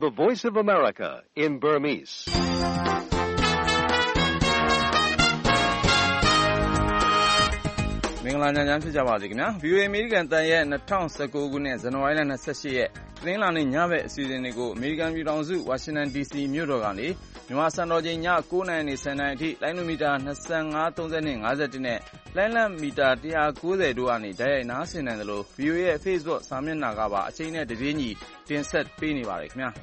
The Voice of America in Burmese. မင်္ဂလာညချမ်းဖြစ်ကြပါစေခင်ဗျာ VOA American တန်ရဲ့2019ခုနှစ်ဇန်နဝါရီလ28ရက်တင်းလာနေ့ညဘက်အစီအစဉ်တွေကို American ပြည်ထောင်စု Washington DC မြို့တော်ကနေမြန်မာစံတော်ချိန်ည9:00နာရီနဲ့10:00နာရီအထိလိုင်းနိုမီတာ25 32 51နဲ့လိုင်းလံမီတာ190တို့ကနေဓာတ်ရိုက်နားဆင်နိုင်တယ်လို့ VOA ရဲ့ Facebook စာမျက်နှာကပါအချိန်နဲ့တပြေးညီတင်ဆက်ပေးနေပါတယ်ခင်ဗျာ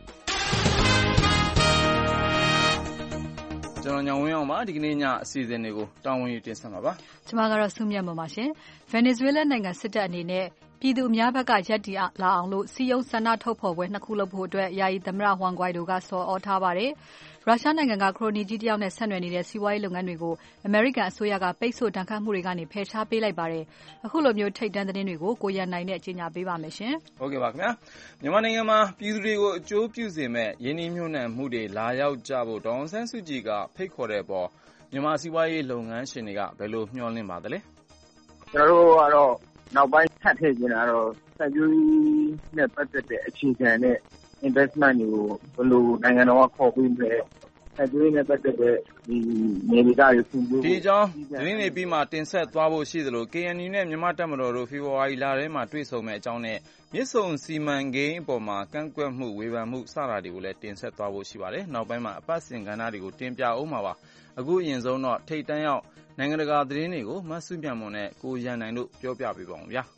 ကျွန်တော်ညောင်ဝင်းအောင်ပါဒီကနေ့ညအစီအစဉ်တွေကိုတာဝန်ယူတင်ဆက်မှာပါကျွန်မကတော့စုမြတ်မပါရှင် Venezuela နိုင်ငံစစ်တပ်အနေနဲ့ပြည်သူအများဘက်ကရပ်တည်လာအောင်လို့စီယုံဆန္ဒထုတ်ဖော်ပွဲနှစ်ခုလုပ်ဖို့အတွက်ယာယီသမ္မတ Juan Guaido ကဆော်ဩထားပါတယ်ရုရှားနိုင်ငံကခရိုနီကြီးတယောက်နဲ့ဆက်နွယ်နေတဲ့စီးပွားရေးလုပ်ငန်းတွေကိုအမေရိကန်အစိုးရကပိတ်ဆို့တန်ခတ်မှုတွေကနေဖယ်ရှားပေးလိုက်ပါတယ်အခုလိုမျိုးထိပ်တန်းသတင်းတွေကိုကိုရန်နိုင်နဲ့အကြေညာပေးပါမယ်ရှင်ဟုတ်ကဲ့ပါခင်ဗျာမြန်မာနိုင်ငံမှာပြည်သူတွေကိုအကျိုးပြုစေမဲ့ယင်းနှိမ့်ညွှန်းနှံမှုတွေလာရောက်ကြဖို့ဒေါ်အောင်ဆန်းစုကြည်ကဖိတ်ခေါ်တဲ့အပေါ်မြန်မာစီးပွားရေးလုပ်ငန်းရှင်တွေကဘယ်လိုမျှော်လင့်ပါသလဲကျွန်တော်တို့ကတော့နောက်ပိုင်းထပ်ထည့်ကျင်တာတော့စိုက်ပျိုးရေးနဲ့ပတ်သက်တဲ့အခြေခံနဲ့ investment တွေကိုဘယ်လိုနိုင်ငံတော်ကခေါ်ပြီးလဲစိုက်ပျိုးရေးနဲ့ပတ်သက်တဲ့ဒီနေရာတွေဖွံ့ဖြိုးဒီအကြောင်းသတင်းတွေပြီးမှတင်ဆက်သွားဖို့ရှိသလို KNU နဲ့မြန်မာတပ်မတော်တို့ဖေဖော်ဝါရီလထဲမှာတွေ့ဆုံမဲ့အကြောင်းနဲ့မြစ်ဆုံစီမံကိန်းအပေါ်မှာကန့်ကွက်မှုဝေဖန်မှုစတာတွေကိုလည်းတင်ဆက်သွားဖို့ရှိပါတယ်နောက်ပိုင်းမှာအပတ်စဉ်ကဏ္ဍတွေကိုတင်ပြအောင်ပါအခုအရင်ဆုံးတော့ထိပ်တန်းရောက်နိုင်ငံတကာသတင်းတွေကိုမဆုမြတ်မွန်နဲ့ကိုရန်နိုင်တို့ပြောပြပေးပါဦးဗျာ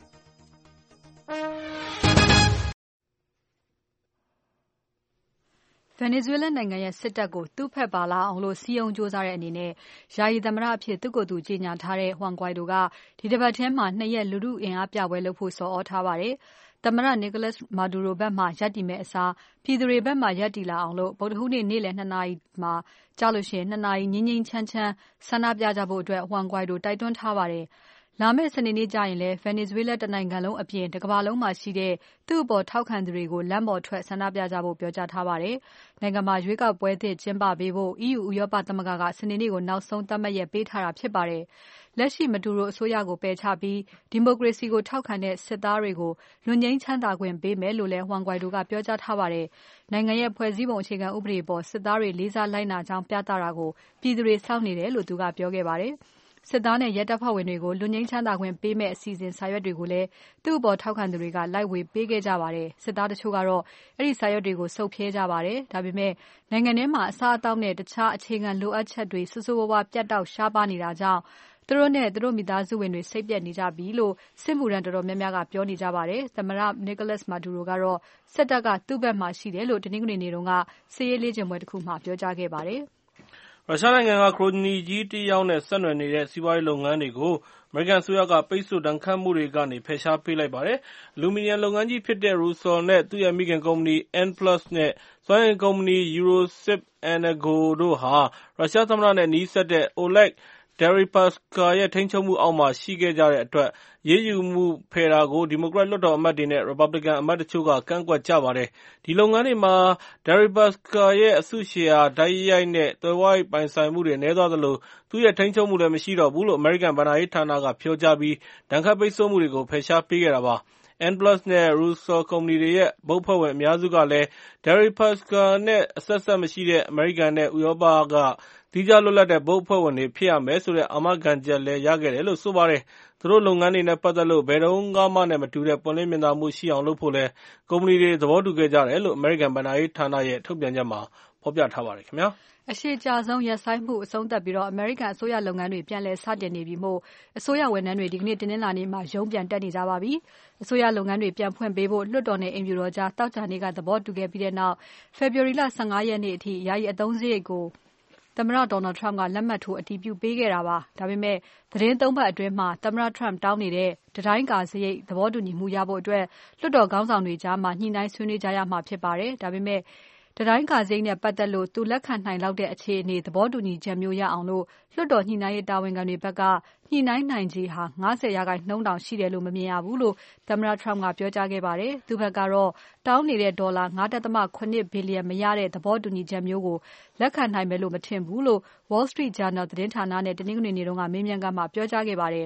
Venezuela နိုင်ငံရဲ့စစ်တပ်ကိုသူ့ဖက်ပါလာအောင်လို့စီယုံစ조사တဲ့အနေနဲ့ယာယီသမ္မတအဖြစ်သူ့ကိုယ်သူကြေညာထားတဲ့ Juan Guaido ကဒီတစ်ပတ်ထဲမှာ2ရက်လူထုအင်အားပြပွဲလုပ်ဖို့ဆော်ဩထားပါတယ်သမ္မတ Nicolas Maduro ဘက်မှရပ်တည်မဲ့အစားပြည်သူတွေဘက်မှရပ်တည်လာအောင်လို့ဗုဒ္ဓဟူးနေ့နေ့လယ်2နာရီမှာကြာလို့ရှိရင်2နာရီငြိမ်းချမ်းဆန္ဒပြကြဖို့အတွက် Juan Guaido တိုက်တွန်းထားပါတယ်လာမယ့်စနေနေ့ကျရင်လည်း Venezuela တနိုင်ငံလုံးအပြင်တစ်ကမ္ဘာလုံးမှာရှိတဲ့သူ့အပေါ်ထောက်ခံသူတွေကိုလမ်းပေါ်ထွက်ဆန္ဒပြကြဖို့ပြောကြားထားပါတယ်။နိုင်ငံမှာရွေးကောက်ပွဲသစ်ကျင်းပပေးဖို့ EU ဥရောပသမဂ္ဂကစနေနေ့ကိုနောက်ဆုံးသတ်မှတ်ရက်ပေးထားတာဖြစ်ပါတယ်။လက်ရှိမတူရိုအစိုးရကိုပယ်ချပြီးဒီမိုကရေစီကိုထောက်ခံတဲ့စစ်သားတွေကိုလွတ်ငြိမ်းချမ်းသာခွင့်ပေးမယ်လို့လည်း Juan Guaido ကပြောကြားထားပါတယ်။နိုင်ငံရဲ့ဖွဲ့စည်းပုံအခြေခံဥပဒေပေါ်စစ်သားတွေလေးစားလိုက်နာကြောင်းပြသတာကိုပြည်သူတွေစောင့်နေတယ်လို့သူကပြောခဲ့ပါတယ်။စစ်သားနဲ့ရဲတပ်ဖွဲ့ဝင်တွေကိုလွတ်ငြိမ်းချမ်းသာခွင့်ပေးမဲ့အစီအစဉ်စာရွက်တွေကိုလည်းသူ့အပေါ်ထောက်ခံသူတွေကလိုက်ဝေပေးခဲ့ကြပါတယ်။စစ်သားတချို့ကတော့အဲ့ဒီစာရွက်တွေကိုစုပ်ဖြဲကြပါတယ်။ဒါပေမဲ့နိုင်ငံထဲမှာအစားအသောက်နဲ့တခြားအခြေခံလိုအပ်ချက်တွေစိုးစိုးဝါးဝါပြတ်တောက်ရှားပါးနေတာကြောင့်သူတို့နဲ့သူတို့မိသားစုဝင်တွေစိတ်ပြတ်နေကြပြီလို့စစ်မှုထမ်းတော်တော်များများကပြောနေကြပါတယ်။သမ္မတ Nicolas Maduro ကတော့စစ်တပ်ကသူ့ဘက်မှာရှိတယ်လို့တနင်္ဂနွေနေ့တုန်းကစစ်ရေးလေ့ကျင့်ပွဲတစ်ခုမှာပြောကြားခဲ့ပါတယ်။ရုရှားနိုင်ငံကခရိုနီကြီးတယောက်နဲ့ဆက်နွယ်နေတဲ့စီးပွားရေးလုပ်ငန်းတွေကိုအမေရိကန်အစိုးရကပိတ်ဆို့ဒဏ်ခတ်မှုတွေကနေဖယ်ရှားပေးလိုက်ပါတယ်။အလူမီနီယံလုပ်ငန်းကြီးဖြစ်တဲ့ Rusal နဲ့သူ့ရဲ့မိခင်ကုမ္ပဏီ N+ နဲ့စွမ်းအင်ကုမ္ပဏီ Eurosip-Energo တို့ဟာရုရှားသမ္မတနဲ့နီးစပ်တဲ့ Oleg Deripaska ရဲ့ထိန်းချုပ်မှုအောက်မှာရှိခဲ့ကြတဲ့အတွက်အရေးယူမှုဖယ်တာကိုဒီမိုကရက်လွှတ်တော်အမတ်တွေနဲ့ Republican အမတ်တချို့ကကန့်ကွက်ကြပါတယ်။ဒီလုပ်ငန်းတွေမှာ Deripaska ရဲ့အစုရှယ်ယာတိုက်ရိုက်နဲ့သွယ်ဝိုက်ပိုင်ဆိုင်မှုတွေနည်းသွားသလိုသူ့ရဲ့ထိန်းချုပ်မှုလည်းမရှိတော့ဘူးလို့ American ဘဏ္ဍာရေးဌာနကပြောကြားပြီးဒဏ်ခတ်ပိတ်ဆို့မှုတွေကိုဖယ်ရှားပေးခဲ့တာပါ။ N+ နဲ့ Rusal ကုမ္ပဏီတွေရဲ့ဘုတ်အဖွဲ့ဝင်အများစုကလည်း Deripaska နဲ့အဆက်အစပ်မရှိတဲ့အမေရိကန်နဲ့ဥရောပကသီးခြားလွတ်လပ်တဲ့ဘုတ်အဖွဲ့ဝင်တွေဖြစ်ရမယ်ဆိုတဲ့အာမခံချက်လည်းရခဲ့တယ်လို့ဆိုပါတယ်။သူတို့လုပ်ငန်းတွေနဲ့ပတ်သက်လို့ဘယ်တုန်းကမှနဲ့မတူတဲ့ပွင့်လင်းမြင်သာမှုရှိအောင်လုပ်ဖို့လည်းကုမ္ပဏီတွေသဘောတူခဲ့ကြတယ်လို့ American ဘဏ္ဍာရေးဌာနရဲ့ထုတ်ပြန်ချက်မှာဖော်ပြထားပါတယ်ခင်ဗျာ။အရှိကြာဆုံးရပ်ဆိုင်းမှုအဆုံးသတ်ပြီးအမေရိကန်အစိုးရလုပ်ငန်းတွေပြန်လည်စတင်နေပြီမို့အစိုးရဝန်ထမ်းတွေဒီကနေ့တင်းနှင်းလာနေ့မှာရုံးပြန်တက်နေကြပါပြီ။အစိုးရလုပ်ငန်းတွေပြန်ဖွင့်ပေးဖို့လွှတ်တော်နဲ့အိမ်ဖြူတော်ကြားတောက်ကြနေ့ကသဘောတူခဲ့ပြီးတဲ့နောက် February လ15ရက်နေ့အထိယာယီအသုံးစရိတ်ကိုသမ္မတ Donald Trump ကလက်မှတ်ထိုးအတည်ပြုပေးခဲ့တာပါ။ဒါပေမဲ့သတင်း3ပတ်အတွင်းမှာသမ္မတ Trump တောင်းနေတဲ့တတိုင်းကာစရိတ်သဘောတူညီမှုရဖို့အတွက်လွှတ်တော်ခေါင်းဆောင်တွေကြားမှာညှိနှိုင်းဆွေးနွေးကြရမှာဖြစ်ပါတယ်။ဒါပေမဲ့တတိုင်းကာစရိတ်နဲ့ပတ်သက်လို့သူလက်ခံနိုင်လောက်တဲ့အခြေအနေသဘောတူညီချက်မျိုးရအောင်လို့လွှတ်တော်ညှိနှိုင်းရေးတာဝန်ခံတွေဘက်ကညှိနှိုင်းနိုင်ခြေဟာ90%တောင်ရှိတယ်လို့မမြင်ရဘူးလို့သမ္မတ Trump ကပြောကြားခဲ့ပါတယ်။သူ့ဘက်ကတော့တောင်းနေတဲ့ဒေါ်လာ9.8 ဘီလီယံမရတဲ့သဘောတူညီချက်မျိုးကိုလက်ခံနိုင်မယ်လို့မထင်ဘူးလို့ Wall Street Journal သတင်းဌာနနဲ့တနင်္ဂနွေနေ့တုန်းကမေးမြန်းခန်းမှာပြောကြားခဲ့ပါတယ်။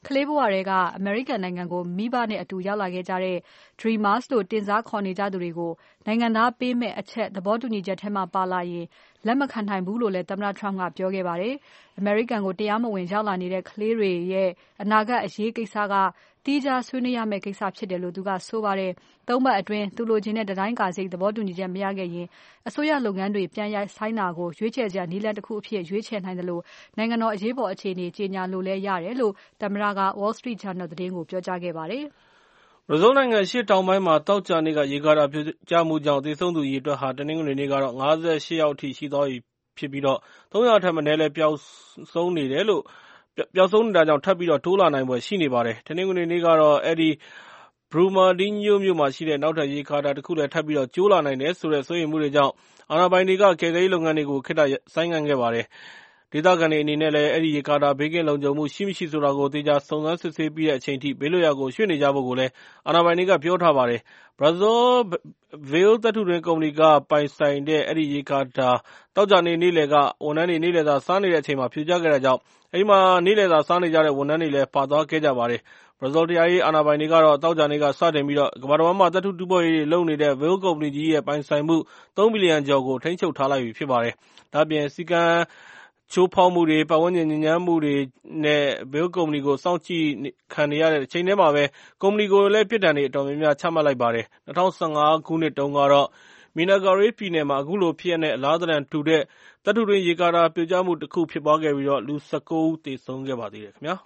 ကလေးဘဝတွေကအမေရိကန်နိုင်ငံကိုမိဘနဲ့အတူရောက်လာခဲ့ကြတဲ့ Dreamers လို့တင်စားခေါ်နေကြသူတွေကိုနိုင်ငံသားပေးမဲ့အချက်သဘောတူညီချက်ထဲမှာပါလာရင်လက်မခံနိုင်ဘူးလို့လည်းသမ္မတ Trump ကပြောခဲ့ပါတယ်။ အမေရိကန်ကိုတရားမဝင်ရောက်လာနေတဲ့ကလေးတွေရဲ့အနာဂတ်အရေးကိစ္စကသီးခြားဆွေးနွေးရမယ့်ကိစ္စဖြစ်တယ်လို့သူကဆိုပါတယ်။ 3 ပတ်အတွင်းသူလိုချင်တဲ့တတိုင်းကာစိတ်သဘောတူညီချက်မရခဲ့ရင်အစိုးရလုပ်ငန်းတွေပြန်ရပ်ဆိုင်းတာကိုရွေးချယ်စရာနည်းလမ်းတစ်ခုအဖြစ်ရွေးချယ်နိုင်တယ်လို့နိုင်ငံတော်အရေးပေါ်အခြေအနေကြေညာလို့လည်းရတယ်လို့သမ္မတက Wall Street Journal သတင်းကိုပြောကြားခဲ့ပါတယ်။ဘရာဇီးနိုင်ငံအရှေ့တောင်ပိုင်းမှာသောကြာနေ့ကရေကာတာပြိုကျမှုကြောင့်သေဆုံးသူအရေအတွက်ဟာတနင်္ဂနွေနေ့ကတော့58 ယောက်အထိရှိသွားပြီဖြစ်ပြီး300 ထက်မနည်းလည်းပျောက်ဆုံးနေတာကြောင့်ထပ်ပြီးတိုးလာနိုင်ဖွယ်ရှိနေပါတယ်။ တနင်္ဂနွေနေ့ကတော့အဲဒီ Brumadinho မြို့မှာရှိတဲ့နောက်ထပ်ရေကာတာတစ်ခုလည်းထပ်ပြီးကျိုးလာနိုင်တယ်ဆိုတဲ့စိုးရိမ်မှုတွေကြောင့်အာဏာပိုင်တွေကကယ်ဆယ်ရေးလုပ်ငန်းတွေကိုခေတ္တဆိုင်းငံ့ခဲ့ပါတယ်။ ဒေသခံတွေအနေနဲ့လည်းအဲဒီရေကာတာဘေးကင်းလုံခြုံမှုရှိမရှိဆိုတာကိုသေချာစုံစမ်းစစ်ဆေးပြီးတဲ့အချိန်ထိဘေးလွတ်ရာကိုရွှေ့နေကြဖို့ကိုလည်းအာဏာပိုင်တွေကပြောထားပါတယ်။ Brazil Vale သတ္တုတွင်းကုမ္ပဏီကပိုင်ဆိုင်တဲ့အဲဒီရေကာတာသောကြာနေ့နေ့လယ်ကဝန်ထမ်းတွေနေ့လယ်စာစားနေတဲ့အချိန်မှာပြိုကျခဲ့တာကြောင့်အဲဒီမှာနေ့လယ်စာစားနေကြတဲ့ဝန်ထမ်းတွေလည်းပါသွားခဲ့ကြပါတယ်။ Brazil တရားရေးအာဏာပိုင်တွေကတော့သောကြာနေ့ကစတင်ပြီးကမ္ဘာတဝန်းမှာသတ္တုတူးဖော်ရေးတွေလုပ်နေတဲ့ Vale ကုမ္ပဏီကြီးရဲ့ပိုင်ဆိုင်မှု3 ဘီလီယံကျော်ကိုထိန်းချုပ်ထားလိုက်ပြီဖြစ်ပါတယ်။ ဒါ့အပြင်စည်းကမ်းချိုးဖောက်မှုတွေပတ်ဝန်းကျင်ညစ်ညမ်းမှုတွေနဲ့ Vale ကုမ္ပဏီကိုစောင့်ကြည့်ခံနေရတဲ့တချိန်တည်းမှာပဲကုမ္ပဏီကိုလည်းပြစ်ဒဏ်တွေအတော်များများချမှတ်လိုက်ပါတယ်။ 2015 ခုနှစ်တုန်းကတော့ Minas Gerais ပြည်နယ်မှာအခုလိုဖြစ်ရပ်နဲ့အလားသဏ္ဍာန်တူတဲ့သတ္တုတွင်းရေကာတာပြိုကျမှုတစ်ခုဖြစ်ပွားခဲ့ပြီးလူ 19 ဦးသေဆုံးခဲ့ပါသေးတယ်ခင်ဗျာ။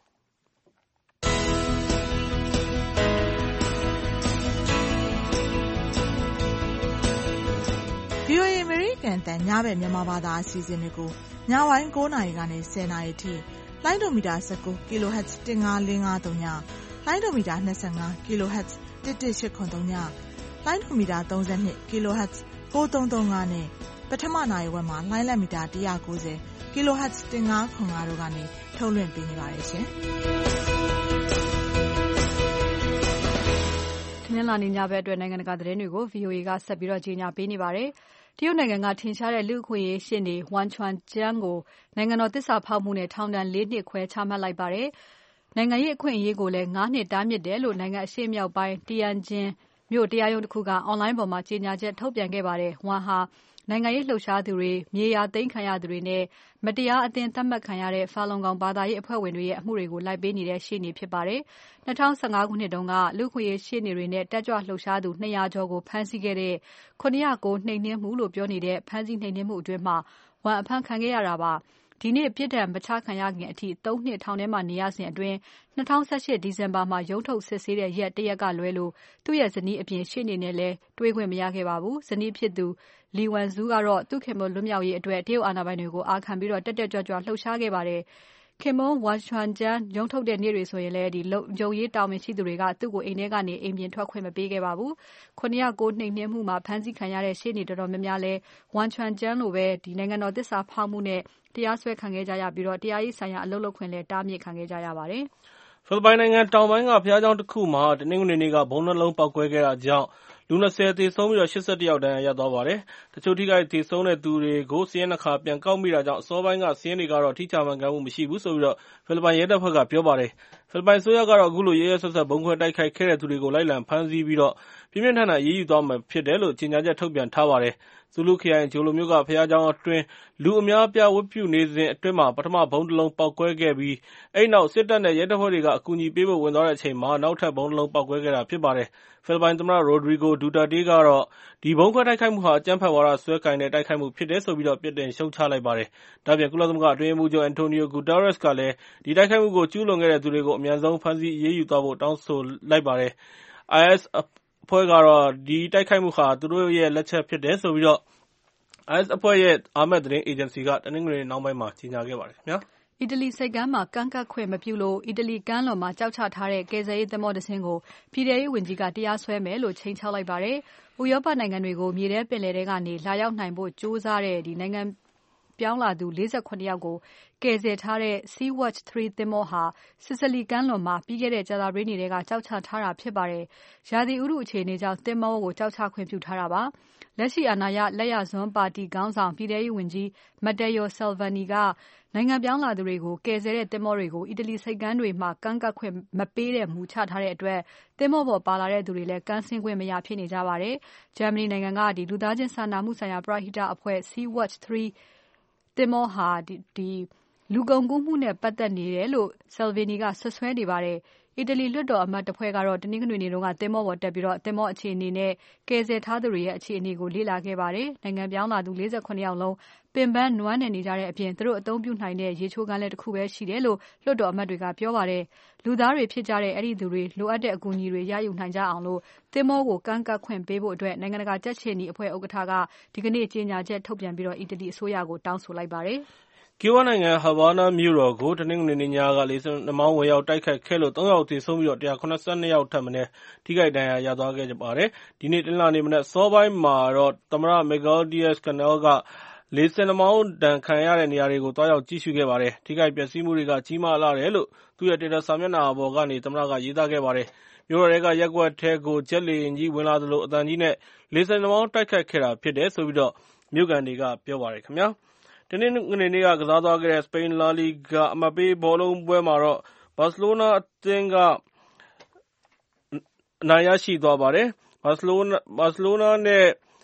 VOA အမေရိကန်အသံညဘက်မြန်မာဘာသာအစီအစဉ်တွေကိုညပိုင်း9 နာရီကနေ10 နာရီထိလိုင်းဒိုမီတာ19 kHz 15553ညလိုင်းဒိုမီတာ25 kHz 11883ညလိုင်းဒိုမီတာ32 kHz 9335နဲ့ပထမနာရီဝက်မှာလိုင်းလက်မီတာ190 kHz 1505တို့ကနေထုတ်လွှင့်ပေးနေပါတယ်ရှင်။တနင်္လာနေ့ညဘက်အတွက်နိုင်ငံတကာသတင်းတွေကို VOA ကဆက်ပြီးကြီးညာပေးနေပါတယ်။တရုတ်နိုင်ငံကထင်ရှားတဲ့လူ့အခွင့်အရေးရှေ့နေ Wang Quanzhang ကိုနိုင်ငံတော်သစ္စာဖောက်မှုနဲ့ထောင်ဒဏ် 4 နှစ်ခွဲချမှတ်လိုက်ပါတယ်။နိုင်ငံရေးအခွင့်အရေးကိုလည်း5 နှစ်တားမြစ်တယ်လို့နိုင်ငံအရှေ့မြောက်ပိုင်း Tianjin မြို့တရားရုံးတစ်ခုကအွန်လိုင်းပေါ်မှာကြေညာချက်ထုတ်ပြန်ခဲ့ပါတယ်။ Wang ဟာနိုင်ငံရေးလှုပ်ရှားသူတွေ၊မြေယာသိမ်းခံရသူတွေနဲ့မတရားအသင်းသတ်မှတ်ခံရတဲ့ Falun Gong ဘာသာရေးအဖွဲ့ဝင်တွေရဲ့အမှုတွေကိုလိုက်ပေးနေတဲ့ရှေ့နေဖြစ်ပါတယ်။ 2015 ခုနှစ်တုန်းကလူ့အခွင့်အရေးရှေ့နေတွေနဲ့တက်ကြွလှုပ်ရှားသူ200 ကျော်ကိုဖမ်းဆီးခဲ့တဲ့ 709 နှိမ်နင်းမှုလို့ပြောနေတဲ့ဖမ်းဆီးနှိမ်နင်းမှုအတွင်း Wang အဖမ်းခံခဲ့ရတာပါ။ ဒီနေ့ပြစ်ဒဏ်မချခံရခင်အထိ3 နှစ်ထောင်ထဲမှာနေရစဉ်အတွင်း2018 ဒီဇင်ဘာမှာရုံးထုတ်စစ်ဆေးတဲ့ရက်တစ်ရက်ကလွဲလို့သူ့ရဲ့ဇနီးအပြင်ရှေ့နေနဲ့လည်းတွေ့ခွင့်မရခဲ့ပါဘူး။ဇနီးဖြစ်သူ Li Wenzu ကတော့သူ့ခင်ပွန်းလွတ်မြောက်ရေးအတွက်တရုတ်အာဏာပိုင်တွေကိုအာခံပြီးတက်တက်ကြွကြွလှုပ်ရှားခဲ့ပါတယ်။ခင်ပွန်း Wang Quanzhang ရုံးထုတ်တဲ့နေ့တွေဆိုရင်လည်းလုံခြုံရေးတာဝန်ရှိသူတွေကသူ့ကိုအိမ်ထဲကနေအိမ်ပြင်ထွက်ခွင့်မပေးခဲ့ပါဘူး။709 နှိမ်နင်းမှုမှာဖမ်းဆီးခံရတဲ့ရှေ့နေတော်တော်များများလည်း Wang Quanzhang လိုပဲနိုင်ငံတော်သစ္စာဖောက်မှုနဲ့တရားစွဲခံခဲ့ကြရပြီးတရားရေးဆိုင်ရာအလုပ်လုပ်ခွင့်လည်းတားမြစ်ခံခဲ့ကြရပါတယ်။ဖိလစ်ပိုင်နိုင်ငံတောင်ပိုင်းကဘုရားကျောင်းတစ်ခုမှာတနင်္ဂနွေနေ့ကဗုံးနှလုံးပေါက်ကွဲခဲ့တာကြောင့်လူ 20 သေဆုံးပြီး81 ယောက်ဒဏ်ရာရသွားပါတယ်။တချို့ထိခိုက်သေဆုံးတဲ့သူတွေကိုစာရင်း2 ခါပြန်ကောက်မိတာကြောင့်အစောပိုင်းကစာရင်းတွေကတော့ထိချမှန်ကန်မှုမရှိဘူးလို့ဖိလစ်ပိုင်ရဲတပ်ဖွဲ့ကပြောပါတယ်။ဖိလစ်ပိုင်အစိုးရကတော့အခုလိုရက်ရက်စက်စက်ဗုံးခွဲတိုက်ခိုက်ခဲ့တဲ့သူတွေကိုလိုက်လံဖမ်းဆီးပြီးပြင်းပြင်းထန်ထန်အရေးယူသွားမှာဖြစ်တယ်လို့ကြေညာချက်ထုတ်ပြန်ထားပါတယ်။ ဆူလူးခရိုင်ဂျိုလိုမြို့ကဘုရားကျောင်းအတွင်းလူအများအပြားဝတ်ပြုနေစဉ်အတွင်းပထမဗုံးတစ်လုံးပေါက်ကွဲခဲ့ပြီးအဲဒီနောက်စစ်တပ်နဲ့ရဲတပ်ဖွဲ့တွေကအကူအညီပေးဖို့ဝင်သွားတဲ့အချိန်မှာနောက်ထပ်ဗုံးတစ်လုံးပေါက်ကွဲခဲ့တာဖြစ်ပါတယ်။ဖိလစ်ပိုင်သမ္မတ Rodrigo Duterte ကတော့ဒီဗုံးခွဲတိုက်ခိုက်မှုဟာအကြမ်းဖက်ဝါဒစွဲကိုင်တဲ့တိုက်ခိုက်မှုဖြစ်တယ်ဆိုပြီးပြစ်တင်ရှုတ်ချလိုက်ပါတယ်။ဒါ့အပြင်ကုလသမဂ္ဂအတွင်းရေးမှူးချုပ် Antonio Guterres ကလည်းဒီတိုက်ခိုက်မှုကိုကျူးလွန်ခဲ့တဲ့သူတွေကိုအမြန်ဆုံးဖမ်းဆီးအရေးယူသွားဖို့တောင်းဆိုလိုက်ပါတယ်။ IS အဖွဲ့ကတော့ဒီတိုက်ခိုက်မှုဟာသူတို့လက်ချက်ဖြစ်တယ်ဆိုပြီး IS အဖွဲ့ရဲ့အာမက်သတင်းအေဂျင်စီကတနင်္ဂနွေနေ့နှောင်းပိုင်းမှာကြေညာခဲ့ပါတယ်ခင်ဗျာ။အီတလီဆိပ်ကမ်းမှာကမ်းကပ်ခွင့်မပြုလို့အီတလီကမ်းလွန်မှာကျောက်ချထားတဲ့ကယ်ဆယ်ရေးသင်္ဘောတစ်စင်းကိုပြည်ထဲရေးဝန်ကြီးကတရားစွဲမယ်လို့ခြိမ်းခြောက်လိုက်ပါတယ်။ဥရောပနိုင်ငံတွေကိုမြေထဲပင်လယ်ထဲကနေလာရောက်နိုင်ဖို့ကြိုးစားတဲ့နိုင်ငံပပြောင်းလာသူ48ယောက်ကိုကယ်ဆယ်ထားတဲ့ Sea-Watch 3 သင်္ဘောဟာ Sicily ကမ်းလွန်မှာပြီးခဲ့တဲ့ကြာသပတေးနေ့ကကျောက်ချထားတာဖြစ်ပါတယ်။ ရာသီဥတုအခြေအနေကြောင့်သင်္ဘောကိုကျောက်ချခွင့်ပြုထားတာပါ။ လက်ရှိအာဏာရလက်ယာစွန်းပါတီခေါင်းဆောင်ပြည်ထဲရေးဝန်ကြီး Matteo Salvini ကနိုင်ငံပြောင်းလာသူတွေကိုကယ်ဆယ်တဲ့သင်္ဘောတွေကိုအီတလီဆိပ်ကမ်းတွေမှာကမ်းကပ်ခွင့်မပေးတဲ့မူချထားတဲ့အတွက်သင်္ဘောပေါ်ပါလာတဲ့သူတွေလည်းကမ်းဆင်းခွင့်မရဖြစ်နေကြပါတယ်။ ဂျာမနီနိုင်ငံကလူသားချင်းစာနာမှုဆိုင်ရာပရဟိတအဖွဲ့ Sea-Watch 3 သင်္ဘောဟာလူကုန်ကူးမှုနဲ့ပတ်သက်နေတယ်လို့ Salvini ကစွပ်စွဲနေပါတယ်။ အီတလီလွှတ်တော်အမတ်တဖွဲ့ကတော့တနင်္ဂနွေနေ့ကသင်္ဘောပေါ်တက်ပြီးသင်္ဘောအခြေအနေနဲ့ကယ်ဆယ်ထားသူတွေရဲ့အခြေအနေကိုလေ့လာခဲ့ပါတယ်။ နိုင်ငံပြောင်းလာသူ48ယောက်လုံးပင်ပန်းနွမ်းနယ်နေကြတဲ့အပြင်သူတို့အသုံးပြုနိုင်တဲ့ရေချိုးခန်းလည်းတခုပဲရှိတယ်လို့လွှတ်တော်အမတ်တွေကပြောပါတယ်။ လူသားတွေဖြစ်ကြတဲ့အဲဒီသူတွေလိုအပ်တဲ့အကူအညီတွေရယူနိုင်ကြအောင်သင်္ဘောကိုကမ်းကပ်ခွင့်ပေးဖို့နိုင်ငံတကာကြက်ခြေနီအဖွဲ့ဥက္ကဋ္ဌကဒီကနေ့ကြေညာချက်ထုတ်ပြန်ပြီးအီတလီအစိုးရကိုတောင်းဆိုလိုက်ပါတယ်။ကျူးဘားနိုင်ငံ Havana မြို့တော်ကိုတနင်္ဂနွေနေ့ညကလေဆင်နှာမောင်းဝင်ရောက်တိုက်ခတ်ခဲ့လို့3ယောက်သေဆုံးပြီး172ယောက်ထက်မနည်းထိခိုက်ဒဏ်ရာရသွားခဲ့ပါတယ်။ ဒီနေ့တနင်္လာနေ့မနက်အစောပိုင်းမှာတော့သမ္မတ Miguel Diaz-Canel ကလေဆင်နှာမောင်းဒဏ်ခံရတဲ့နေရာတွေကိုသွားရောက်ကြည့်ရှုခဲ့ပါတယ်။ ထိခိုက်ပျက်စီးမှုတွေကကြီးမားလှတယ်လို့သူ့ရဲ့ Twitter စာမျက်နှာပေါ်ကနေသမ္မတကရေးသားခဲ့ပါတယ်။ မြို့တော်ထဲကရပ်ကွက်ထဲကိုဂျက်လေယာဉ်ကြီးဝင်လာသလိုအသံကြီးနဲ့လေဆင်နှာမောင်းတိုက်ခတ်ခဲ့တာဖြစ်တယ်လို့မြို့ခံတွေကပြောပါတယ်။ တနင်္ဂနွေနေ့ကစားသွားတဲ့ စပိန် လာလီဂါအမှတ်ပေးဘောလုံးပွဲမှာတော့ဘာစီလိုနာအသင်းကအနိုင်ရရှိသွားပါတယ်။ ဘာစီလိုနာနဲ့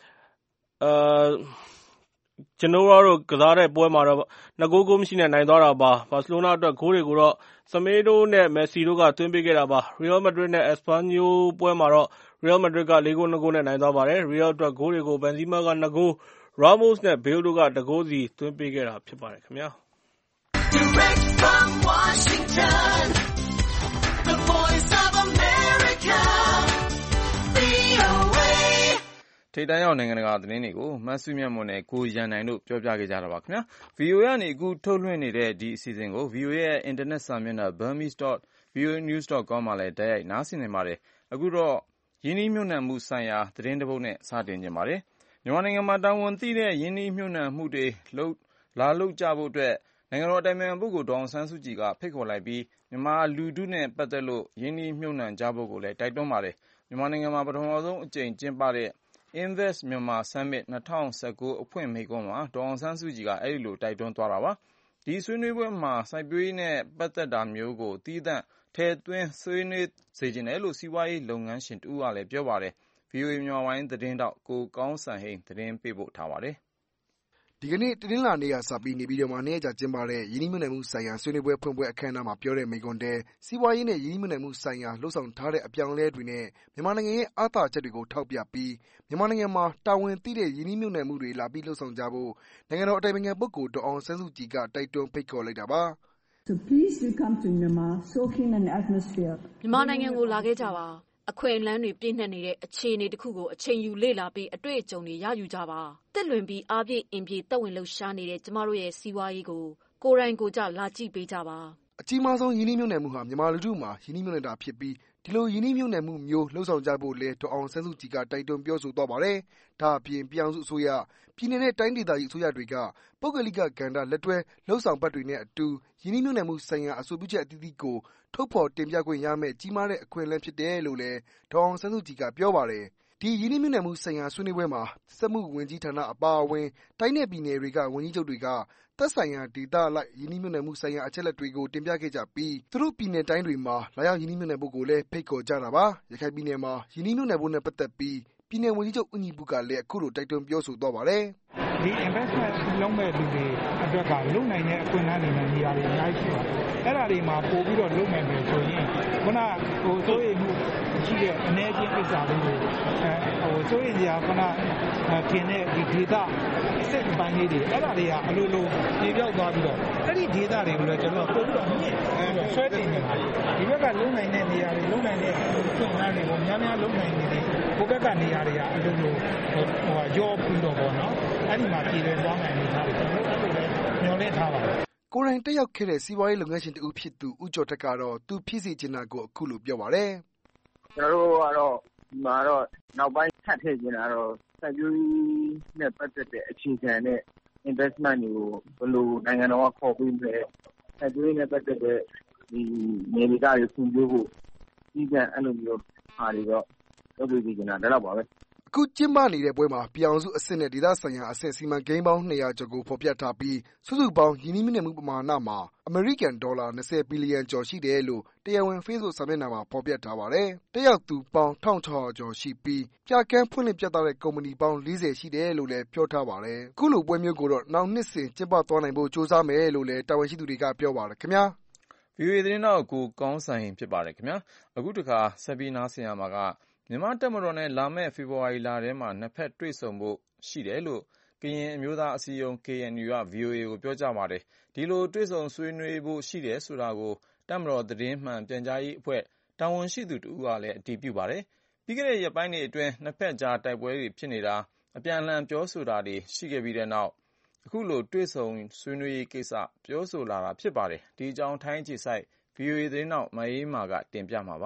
Genoa တို့ကစားတဲ့ပွဲမှာတော့2ဂိုး ဂိုးမရှိနဲ့နိုင်သွားတာပါ။ ဘာစီလိုနာအတွက်ဂိုးတွေကိုတော့ Semedo နဲ့ Messi တို့ကသွင်းပေးခဲ့တာပါ။ Real Madrid နဲ့ Espanyol ပွဲမှာတော့ Real Madrid က4ဂိုး 2 ဂိုးနဲ့နိုင်သွားပါတယ်။ Real အတွက်ဂိုးတွေကို Benzema က2 ဂိုး Ramos နဲ့ Bale တို့က1 ဂိုးစီသွင်းပေးခဲ့တာဖြစ်ပါတယ်။ Direct from Washington, the voice of America, VOA. ထိပ်တန်းရောက်နိုင်ငံတကာသတင်းတွေကိုမဆုမြတ်မွန်နဲ့ကိုရန်နိုင်တို့ပြောပြခဲ့ကြတာပါ။ VOA ကနေအခုထုတ်လွှင့်နေတဲ့ဒီအစီအစဉ်ကို VOA ရဲ့အင်တာနက်စာမျက်နှာ burmese.voanews.com မှာလည်းတိုက်ရိုက်နားဆင်နိုင်ပါတယ်။ အခုတော့ရင်းနှီးမြှုပ်နှံမှုဆိုင်ရာသတင်းတပုဒ်နဲ့စတင်ချင်ပါတယ်။ မြန်မာနိုင်ငံမှာတာဝန်သိတဲ့ရင်းနှီးမြှုပ်နှံမှုတွေလုပ်ကြဖို့နိုင်ငံတော်အတိုင်ပင်ခံပုဂ္ဂိုလ်ဒေါ်အောင်ဆန်းစုကြည်ကဖိတ်ခေါ်လိုက်ပြီးမြန်မာလူထုနဲ့ပတ်သက်လို့ရင်းနှီးမြှုပ်နှံကြဖို့လည်းတိုက်တွန်းပါတယ်။ မြန်မာနိုင်ငံမှာပထမဆုံးအကြိမ်ကျင်းပတဲ့ Invest Myanmar Summit 2019အဖွင့်မိန့်ခွန်းမှာဒေါ်အောင်ဆန်းစုကြည်ကအဲဒီလိုတိုက်တွန်းသွားတာပါ။ ဒီဆွေးနွေးပွဲမှာစိုက်ပျိုးရေးနဲ့ပတ်သက်တာမျိုးကိုသီးသန့်ထည့်သွင်းဆွေးနွေးစေချင်တယ်လို့စီးပွားရေးလုပ်ငန်းရှင်တဦးကလည်းပြောပါတယ်။ VOA မြန်မာပိုင်းသတင်းထောက်ကိုကောင်းစံဟိန်းသတင်းပေးပို့ထားပါတယ်။ဒီကနေ့တနင်္လာနေ့ကစပြီးနေပြည်တော်မှာ2ရက်ကြာကျင်းပတဲ့ရင်းနှီးမြှုပ်နှံမှုဆိုင်ရာဆွေးနွေးပွဲဖွင့်ပွဲအခမ်းအနားမှာပြောတဲ့မိန့်ခွန်းထဲစီးပွားရေးနဲ့ရင်းနှီးမြှုပ်နှံမှုဆိုင်ရာလုပ်ဆောင်ထားတဲ့အပြောင်းအလဲတွေနဲ့မြန်မာနိုင်ငံရဲ့အားသာချက်တွေကိုထောက်ပြပြီးမြန်မာနိုင်ငံမှာတာဝန်သိတဲ့ရင်းနှီးမြှုပ်နှံမှုတွေလာပြီးလုပ်ဆောင်ကြဖို့နိုင်ငံတော်အတိုင်ပင်ခံပုဂ္ဂိုလ်ဒေါ်အောင်ဆန်းစုကြည်ကတိုက်တွန်းဖိတ်ခေါ်လိုက်တာပါ။ "မြန်မာနိုင်ငံကိုလာခဲ့ကြပါ။ အခွင့်အလမ်းတွေပြည့်နှက်နေတဲ့အခြေအနေတခုကိုအချိန်ယူလေ့လာပြီးအတွေ့အကြုံတွေရယူကြပါ။ သစ်လွင်ပြီးအားပြည့်အင်ပြည့်သက်ဝင်လှုပ်ရှားနေတဲ့ကျမတို့ရဲ့စီးပွားရေးကိုကိုယ်တိုင်ကိုယ်ကျလာကြည့်ပေးကြပါ" အကြီးမားဆုံးရင်းနှီးမြှုပ်နှံမှုဟာမြန်မာလူထုမှာရင်းနှီးမြှုပ်နှံတာဖြစ်ပြီးဒီလိုရင်းနှီးမြှုပ်နှံမှုမျိုးလုပ်ဆောင်ကြဖို့လည်းဒေါ်အောင်ဆန်းစုကြည်ကတိုက်တွန်းပြောဆိုသွားပါတယ်။ ဒါ့အပြင်ပြည်ထောင်စုအစိုးရပြည်နယ်နဲ့တိုင်းဒေသကြီးအစိုးရတွေကပုဂ္ဂလိကကဏ္ဍလက်တွဲလုပ်ဆောင်ဖက်တွေနဲ့အတူရင်းနှီးမြှုပ်နှံမှုဆိုင်ရာအဆိုပြုချက်အသီးသီးကိုထုတ်ဖော်တင်ပြခွင့်ရမယ့်ကြီးမားတဲ့အခွင့်အလမ်းဖြစ်တယ်လို့လည်းဒေါ်အောင်ဆန်းစုကြည်ကပြောပါတယ်။ ဒီရင်းနှီးမြှုပ်နှံမှုဆိုင်ရာဆွေးနွေးပွဲမှာစက်မှုဝန်ကြီးဌာနအပါအဝင်တိုင်းနဲ့ပြည်နယ်တွေကဝန်ကြီးချုပ်တွေကသက်ဆိုင်ရာဒေသအလိုက်ရင်းနှီးမြှုပ်နှံမှုဆိုင်ရာအချက်အလက်တွေကိုတင်ပြခဲ့ကြပြီးသူတို့ပြည်နယ်တိုင်းတွေမှာလာရောက်ရင်းနှီးမြှုပ်နှံဖို့ကိုလည်းဖိတ်ခေါ်ကြတာပါ။ ရခိုင်ပြည်နယ်မှာရင်းနှီးမြှုပ်နှံဖို့နဲ့ပတ်သက်ပြီးပြည်နယ်ဝန်ကြီးချုပ်ဦးညီပုကလည်းအခုလိုတိုက်တွန်းပြောဆိုသွားပါတယ်။ "ဒီ investment လုပ်မယ့်လူတွေအတွက်ကလုပ်နိုင်တဲ့အခွင့်အလမ်းတွေနဲ့နေရာတွေအများကြီးရှိပါတယ်။အဲ့ဒါတွေမှာပိုပြီးတော့လုပ်နိုင်မယ်ဆိုရင်ခုနစိုးရိမ်မှုရှိတဲ့အနည်းအကျဉ်းကိစ္စလေးတွေစိုးရိမ်စရာခုနထင်တဲ့ဒီဒေသအစစ်အပိုင်းလေးတွေအဲ့ဒါတွေကအလိုလိုပြေပြောက်သွားပြီးတော့အဲ့ဒီဒေသတွေကိုလည်းကျွန်တော်တို့ပို့ပြီးတော့ဆွဲတင်နေတာဒီဘက်ကလုပ်နိုင်တဲ့နေရာတွေလုပ်နိုင်တဲ့အခွင့်အလမ်းတွေကိုများများလုပ်နိုင်နေတယ်ဟိုဘက်ကနေရာတွေကအလိုလိုရောပြီးတော့ပေါ့နော်အဲ့ဒီမှာပြည်လည်သွားနိုင်နေတာတွေကျွန်တော်တို့အဲ့လိုပဲညှော်လင့်ထားပါတယ်။ကိုယ်တိုင်တက်ရောက်ခဲ့တဲ့စီးပွားရေးလုပ်ငန်းရှင်တဦးဖြစ်သူဦးကျော်ထက်ကတော့သူဖြစ်စေချင်တာကိုအခုလိုပြောပါတယ်။ "ကျွန်တော်တို့ကတော့ဒီမှာတော့နောက်ပိုင်းထပ်ထည့်ချင်တာတော့စိုက်ပျိုးရေးနဲ့ပတ်သက်တဲ့အခြေခံတဲ့ investment တွေကိုဘယ်လိုနိုင်ငံတော်ကခေါ်ပေးမလဲစိုက်ပျိုးရေးနဲ့ပတ်သက်တဲ့ဒီနေဒေသတွေဖွံ့ဖြိုးဖို့ကြီးကံအဲ့လိုမျိုးဟာတွေတော့လုပ်ပေးကြတာဒါတော့ပါပဲအခုကျင်းပနေတဲ့ပွဲမှာပြည်အောင်စုအဆင့်နဲ့ဒေသဆိုင်ရာအဆင့်စီမံကိန်းပေါင်း200ကျော်ကိုဖော်ပြထားပြီးစုစုပေါင်းရင်းနှီးမြှုပ်နှံမှုပမာဏမှာအမေရိကန်ဒေါ်လာ20ဘီလီယံကျော်ရှိတယ်လို့တရားဝင် Facebook စာမျက်နှာမှာဖော်ပြထားပါတယ်။တက်ရောက်သူပေါင်း1600ကျော်ရှိပြီးပြကန်းဖွင့်လှစ်ပြသတဲ့ကုမ္ပဏီပေါင်း40ရှိတယ်လို့လည်းပြောထားပါတယ်။အခုလိုပွဲမျိုးကိုတော့နောက်နှစ်စဉ်ကျင်းပသွားနိုင်ဖို့ကြိုးစားမယ်လို့လည်းတာဝန်ရှိသူတွေကပြောပါတယ်ခင်ဗျာ။ VOA သတင်းတော့ကိုကောင်းဆိုင်ဖြစ်ပါတယ်ခင်ဗျာအခုတခါဆက်ပြီးနားဆင်ရမှာကမြန်မာတပ်မတော်နဲ့လာမယ့်ဖေဖော်ဝါရီလထဲမှာနှစ်ဖက်တွေ့ဆုံဖို့ရှိတယ်လို့ကရင်အမျိုးသားအစည်းအရုံး KNU က VOA ကိုပြောကြားပါတယ်ဒီလိုတွေ့ဆုံဆွေးနွေးဖို့ရှိတယ်ဆိုတာကိုတပ်မတော်သတင်းမှန်ပြန်ကြားရေးအဖွဲ့တာဝန်ရှိသူတဦးကလည်းအတည်ပြုပါတယ်ပြီးခဲ့တဲ့ရက်ပိုင်းတွေအတွင်းနှစ်ဖက်ကြားတိုက်ပွဲတွေဖြစ်နေတာအပြန်အလှန်ပြောဆိုတာတွေရှိခဲ့ပြီးတဲ့နောက်အခုလိုတွေ့ဆုံဆွေးနွေးရေးကိစ္စပြောဆိုလာတာဖြစ်ပါတယ်ဒီအကြောင်းထိုင်းအခြေစိုက် VOA သတင်းတော့မအေးမာကတင်ပြမှာပါ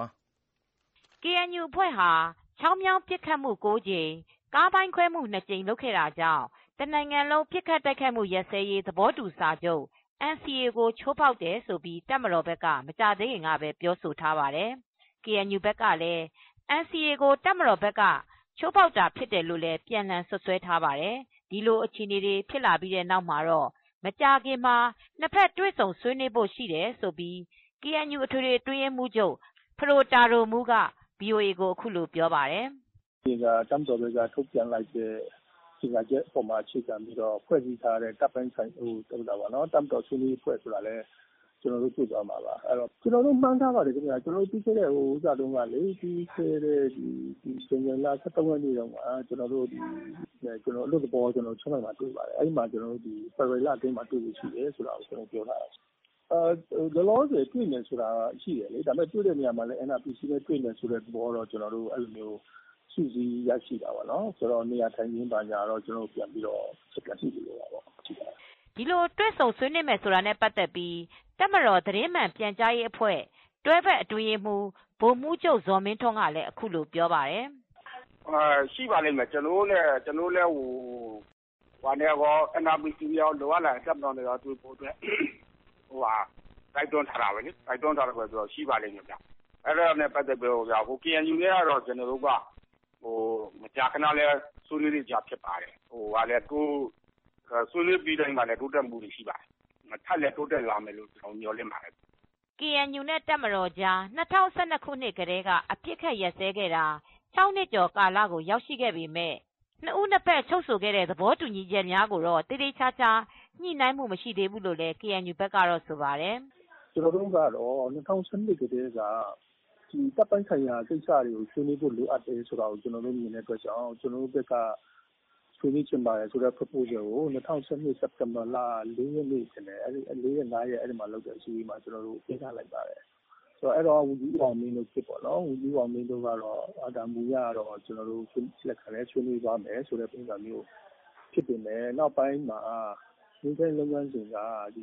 KNU အဖွဲ့ဟာချောင်းမြောင်းပစ်ခတ်မှု9ကြိမ်ကားပိုင်းခွဲမှု2ကြိမ်လုပ်ခဲ့တာကြောင့်တနိုင်ငံလုံးပစ်ခတ်တိုက်ခိုက်မှုရပ်စဲရေးသဘောတူစာချုပ် NCA ကိုချိုးဖောက်တယ်ဆိုပြီးတပ်မတော်ဘက်ကမကြသေးခင်ကပဲပြောဆိုထားပါတယ်။ KNU ဘက်ကလည်း NCA ကိုတပ်မတော်ဘက်ကချိုးဖောက်တာဖြစ်တယ်လို့လည်းပြန်လှန်ဆွဆွဲထားပါတယ်။ဒီလိုအခြေအနေတွေဖြစ်လာပြီးတဲ့နောက်မှာတော့မကြာခင်မှာနှစ်ဖက်တွေ့ဆုံဆွေးနွေးဖို့ရှိတယ်ဆိုပြီး KNU အထွေထွေအတွင်းရေးမှူးချုပ်ဖရိုတာရိုမူးက VOA ကိုအခုလိုပြောပါတယ်။ဒီကတမ်တော်တွေကထုတ်ပြန်လိုက်တဲ့ဒီကကျပုံမှာအခြေခံပြီးတော့ဖွဲ့စည်းထားတဲ့တပ်ပိုင်းဆိုင်တို့တာပါနော်တမ်တော်ဆွေးနွေးဖွဲ့ဆိုတာလဲကျွန်တော်တို့တွေ့သွားမှာပါအဲ့တော့ကျွန်တော်တို့မှန်းထားပါတယ်ခင်ဗျာကျွန်တော်တို့ပြီးခဲ့တဲ့ဥစ္စာတုန်းကလေပြီးခဲ့တဲ့ဒီစင်ရလာ73ရက်နေ့တုန်းကကျွန်တော်တို့ကျွန်တော်တို့ဘောကျွန်တော်ချုံးလိုက်မှာတွေ့ပါတယ်အဲ့ဒီမှာကျွန်တော်တို့ဒီဖရယ်လာတင်းမှာတွေ့လို့ရှိတယ်ဆိုတာကိုကျွန်တော်ပြောထားတာလောလောဆယ်တွေ့နေဆိုတာရှိတယ်လေဒါပေမဲ့တွေ့တဲ့နေရာမှာလည်း NRPC နဲ့တွေ့နေဆိုတဲ့ဘောတော့ကျွန်တော်တို့အဲ့လိုမျိုးစုစည်းရရှိတာပါနော်ဆိုတော့နေရာထိုင်ရင်းပါညာတော့ကျွန်တော်ပြန်ပြီးတော့စကန်ရှိလို့ပါပေါ့ရှိပါတယ်ဒီလိုတွေ့ဆုံဆွေးနွေးမယ်ဆိုတာနဲ့ပတ်သက်ပြီးတပ်မတော်သတင်းမှန်ပြန်ကြားရေးအဖွဲ့တွဲဖက်အတွင်းရေးမှူးဗိုလ်မှူးချုပ်ဇော်မင်းထွန်းကလည်းအခုလိုပြောပါတယ်ရှိပါလိမ့်မယ်ကျွန်တော်လည်းဟိုနဲ့ကော NRPC ရောလောရလာတပ်မတော်တွေရောတွေ့ဖို့အတွက်ဟိုဟာတိုက်တွန်းထားတာပဲလေတိုက်တွန်းထားတယ်ဆိုတော့ရှိပါလိမ့်မယ်ဗျအဲ့ဒါနဲ့ပတ်သက်ပြီးတော့ဗျဟို KNU နဲ့ကတော့ကျွန်တော်တို့ကဟိုမကြာခဏလဲဆွေးနွေးနေကြဖြစ်ပါတယ်ဟိုဟာလဲတိုးဆွေးနွေးပြီးတိုင်းမှာလဲတိုးတက်မှုတွေရှိပါတယ်ထပ်လဲတိုးတက်လာမယ်လို့ကျွန်တော်မျှော်လင့်ပါတယ် KNU နဲ့တပ်မတော်ကြား2012ခုနှစ်ကတည်းကအပြစ်ခတ်ရက်စဲခဲ့တာ6နှစ်ကျော်ကာလကိုရောက်ရှိခဲ့ပေမဲ့နှစ်ဦးနှစ်ဖက်ချုပ်ဆိုခဲ့တဲ့သဘောတူညီချက်များကိုတော့တိတိကျကျညှိနှိုင်းမှုမရှိသေးဘူးလို့လည်း KNU ဘက်ကတော့ဆိုပါတယ်ကျွန်တော်တို့ကတော့2012ကတည်းကဒီတပ်ပိုင်းဆိုင်ရာကိစ္စတွေကိုဆွေးနွေးဖို့လိုအပ်တယ်ဆိုတာကိုကျွန်တော်တို့မြင်တဲ့အတွက်ကြောင့်ကျွန်တော်တို့ဘက်ကဆွေးနွေးချင်ပါတယ်ဆိုတဲ့ proposal ကို2012 September လ4ရက်နေ့တင်တယ်အဲဒီ4ရက်5ရက်အဲဒီမှာလုပ်တဲ့အစည်းအဝေးမှာကျွန်တော်တို့ပြင်ထားလိုက်ပါတယ်ဆိုတော့အဲ့တော့ဦးကြီးအောင်မင်းတို့ဖြစ်ပေါ့နော်ဦးကြီးအောင်မင်းတို့ကတော့ဒါမူရတော့ကျွန်တော်တို့လက်ခံလဲဆွေးနွေးသွားမယ်ဆိုတဲ့ပုံစံမျိုးဖြစ်နေတယ်နောက်ပိုင်းမှာဒီတိုင်းလုပ်ငန်းစဉ်ကဒီ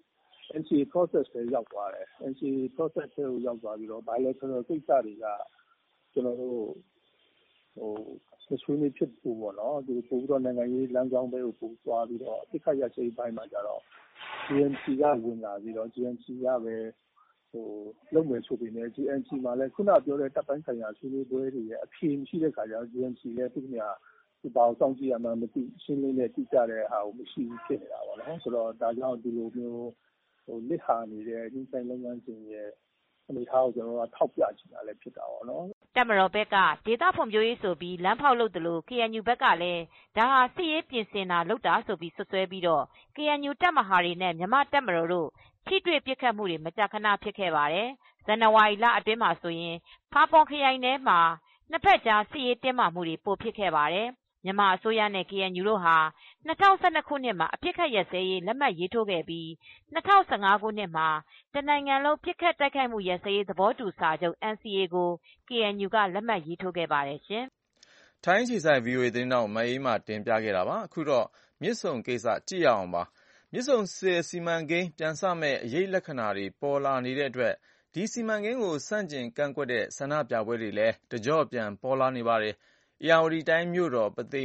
NCA process ပဲရောက်သွားတယ် NCA process ကိုရောက်သွားပြီးတော့ bilateral ကိစ္စတွေကကျွန်တော်တို့ဟိုဆွေးနွေးဖြစ်ဖို့ပေါ့နော်ဒီပို့ပြီးတော့နိုင်ငံရေးလမ်းကြောင်းပဲကိုပို့သွားပြီးတော့တိခတ်ရစိတ်ပိုင်းမှာကြတော့ GNC ကဝင်လာပြီးတော့ GNC ကပဲဟိုလုပ်မယ်ဆိုပြီးနေ GNC မှာလည်းခုနပြောတဲ့တပ်ပိုင်းဆိုင်ရာဆွေးနွေးပွဲတွေရဲ့အဖြေမရှိတဲ့ခါကျတော့ GNC လည်းသူ့မြာဒီပေါင်းဆောင်ကြည့်ရမှမသိရှင်းလင်းတဲ့တိကျတဲ့ဟာကိုမရှိဘူးဖြစ်နေတာပေါ့နော်ဆိုတော့ဒါကြောင့်ဒီလိုမျိုးဟိုလစ်ဟာနေတဲ့ဒီဆိုင်လုပ်ငန်းစဉ်ရဲ့အနေထားကိုကျွန်တော်ကထောက်ပြချင်တာလည်းဖြစ်တာပေါ့နော်တပ်မတော်ဘက်ကဒေသဖွံ့ဖြိုးရေးဆိုပြီးလမ်းဖောက်လုပ်တယ်လို့ KNU ဘက်ကလည်းဒါဟာစစ်ရေးပြင်ဆင်တာလုပ်တာဆိုပြီးဆွဆွဲပြီးတော့ KNU တပ်မဟာတွေနဲ့မြန်မာတပ်မတော်တို့ထိတွေ့ပစ်ခတ်မှုတွေမကြာခဏဖြစ်ခဲ့ပါတယ်ဇန်နဝါရီလအတွင်းမှာဆိုရင်ဖာပွန်ခရိုင်ထဲမှာနှစ်ဖက်ကြားစစ်ရေးတင်းမာမှုတွေပိုဖြစ်ခဲ့ပါတယ်မြန်မာအစိုးရနဲ့ KNU တို့ဟာ2012ခုနှစ်မှာအပြစ်ခတ်ရက်စဲရေးလက်မှတ်ရေးထိုးခဲ့ပြီး2015ခုနှစ်မှာတနိုင်ငံလုံးပြစ်ခတ်တိုက်ခိုက်မှုရက်စဲရေးသဘောတူစာချုပ် NCA ကို KNU ကလက်မှတ်ရေးထိုးခဲ့ပါတယ်ရှင်။ထိုင်းခြေဆိုင် VOA သတင်းတော်မအေးမှတင်ပြခဲ့တာပါ။အခုတော့မြစ်ဆုံကိစ္စကြည့်ရအောင်ပါ။မြစ်ဆုံဆည်စီမံကိန်းပြန်စမဲ့အရေးလက္ခဏာတွေပေါ်လာနေတဲ့အတွက်ဒီစီမံကိန်းကိုစန့်ကျင်ကန့်ကွက်တဲ့ဆန္ဒပြပွဲတွေလည်းတကြော့ပြန်ပေါ်လာနေပါတယ်။ဧရာဝတီတိုင်းမြို့တော်ပုသိမ်မှာ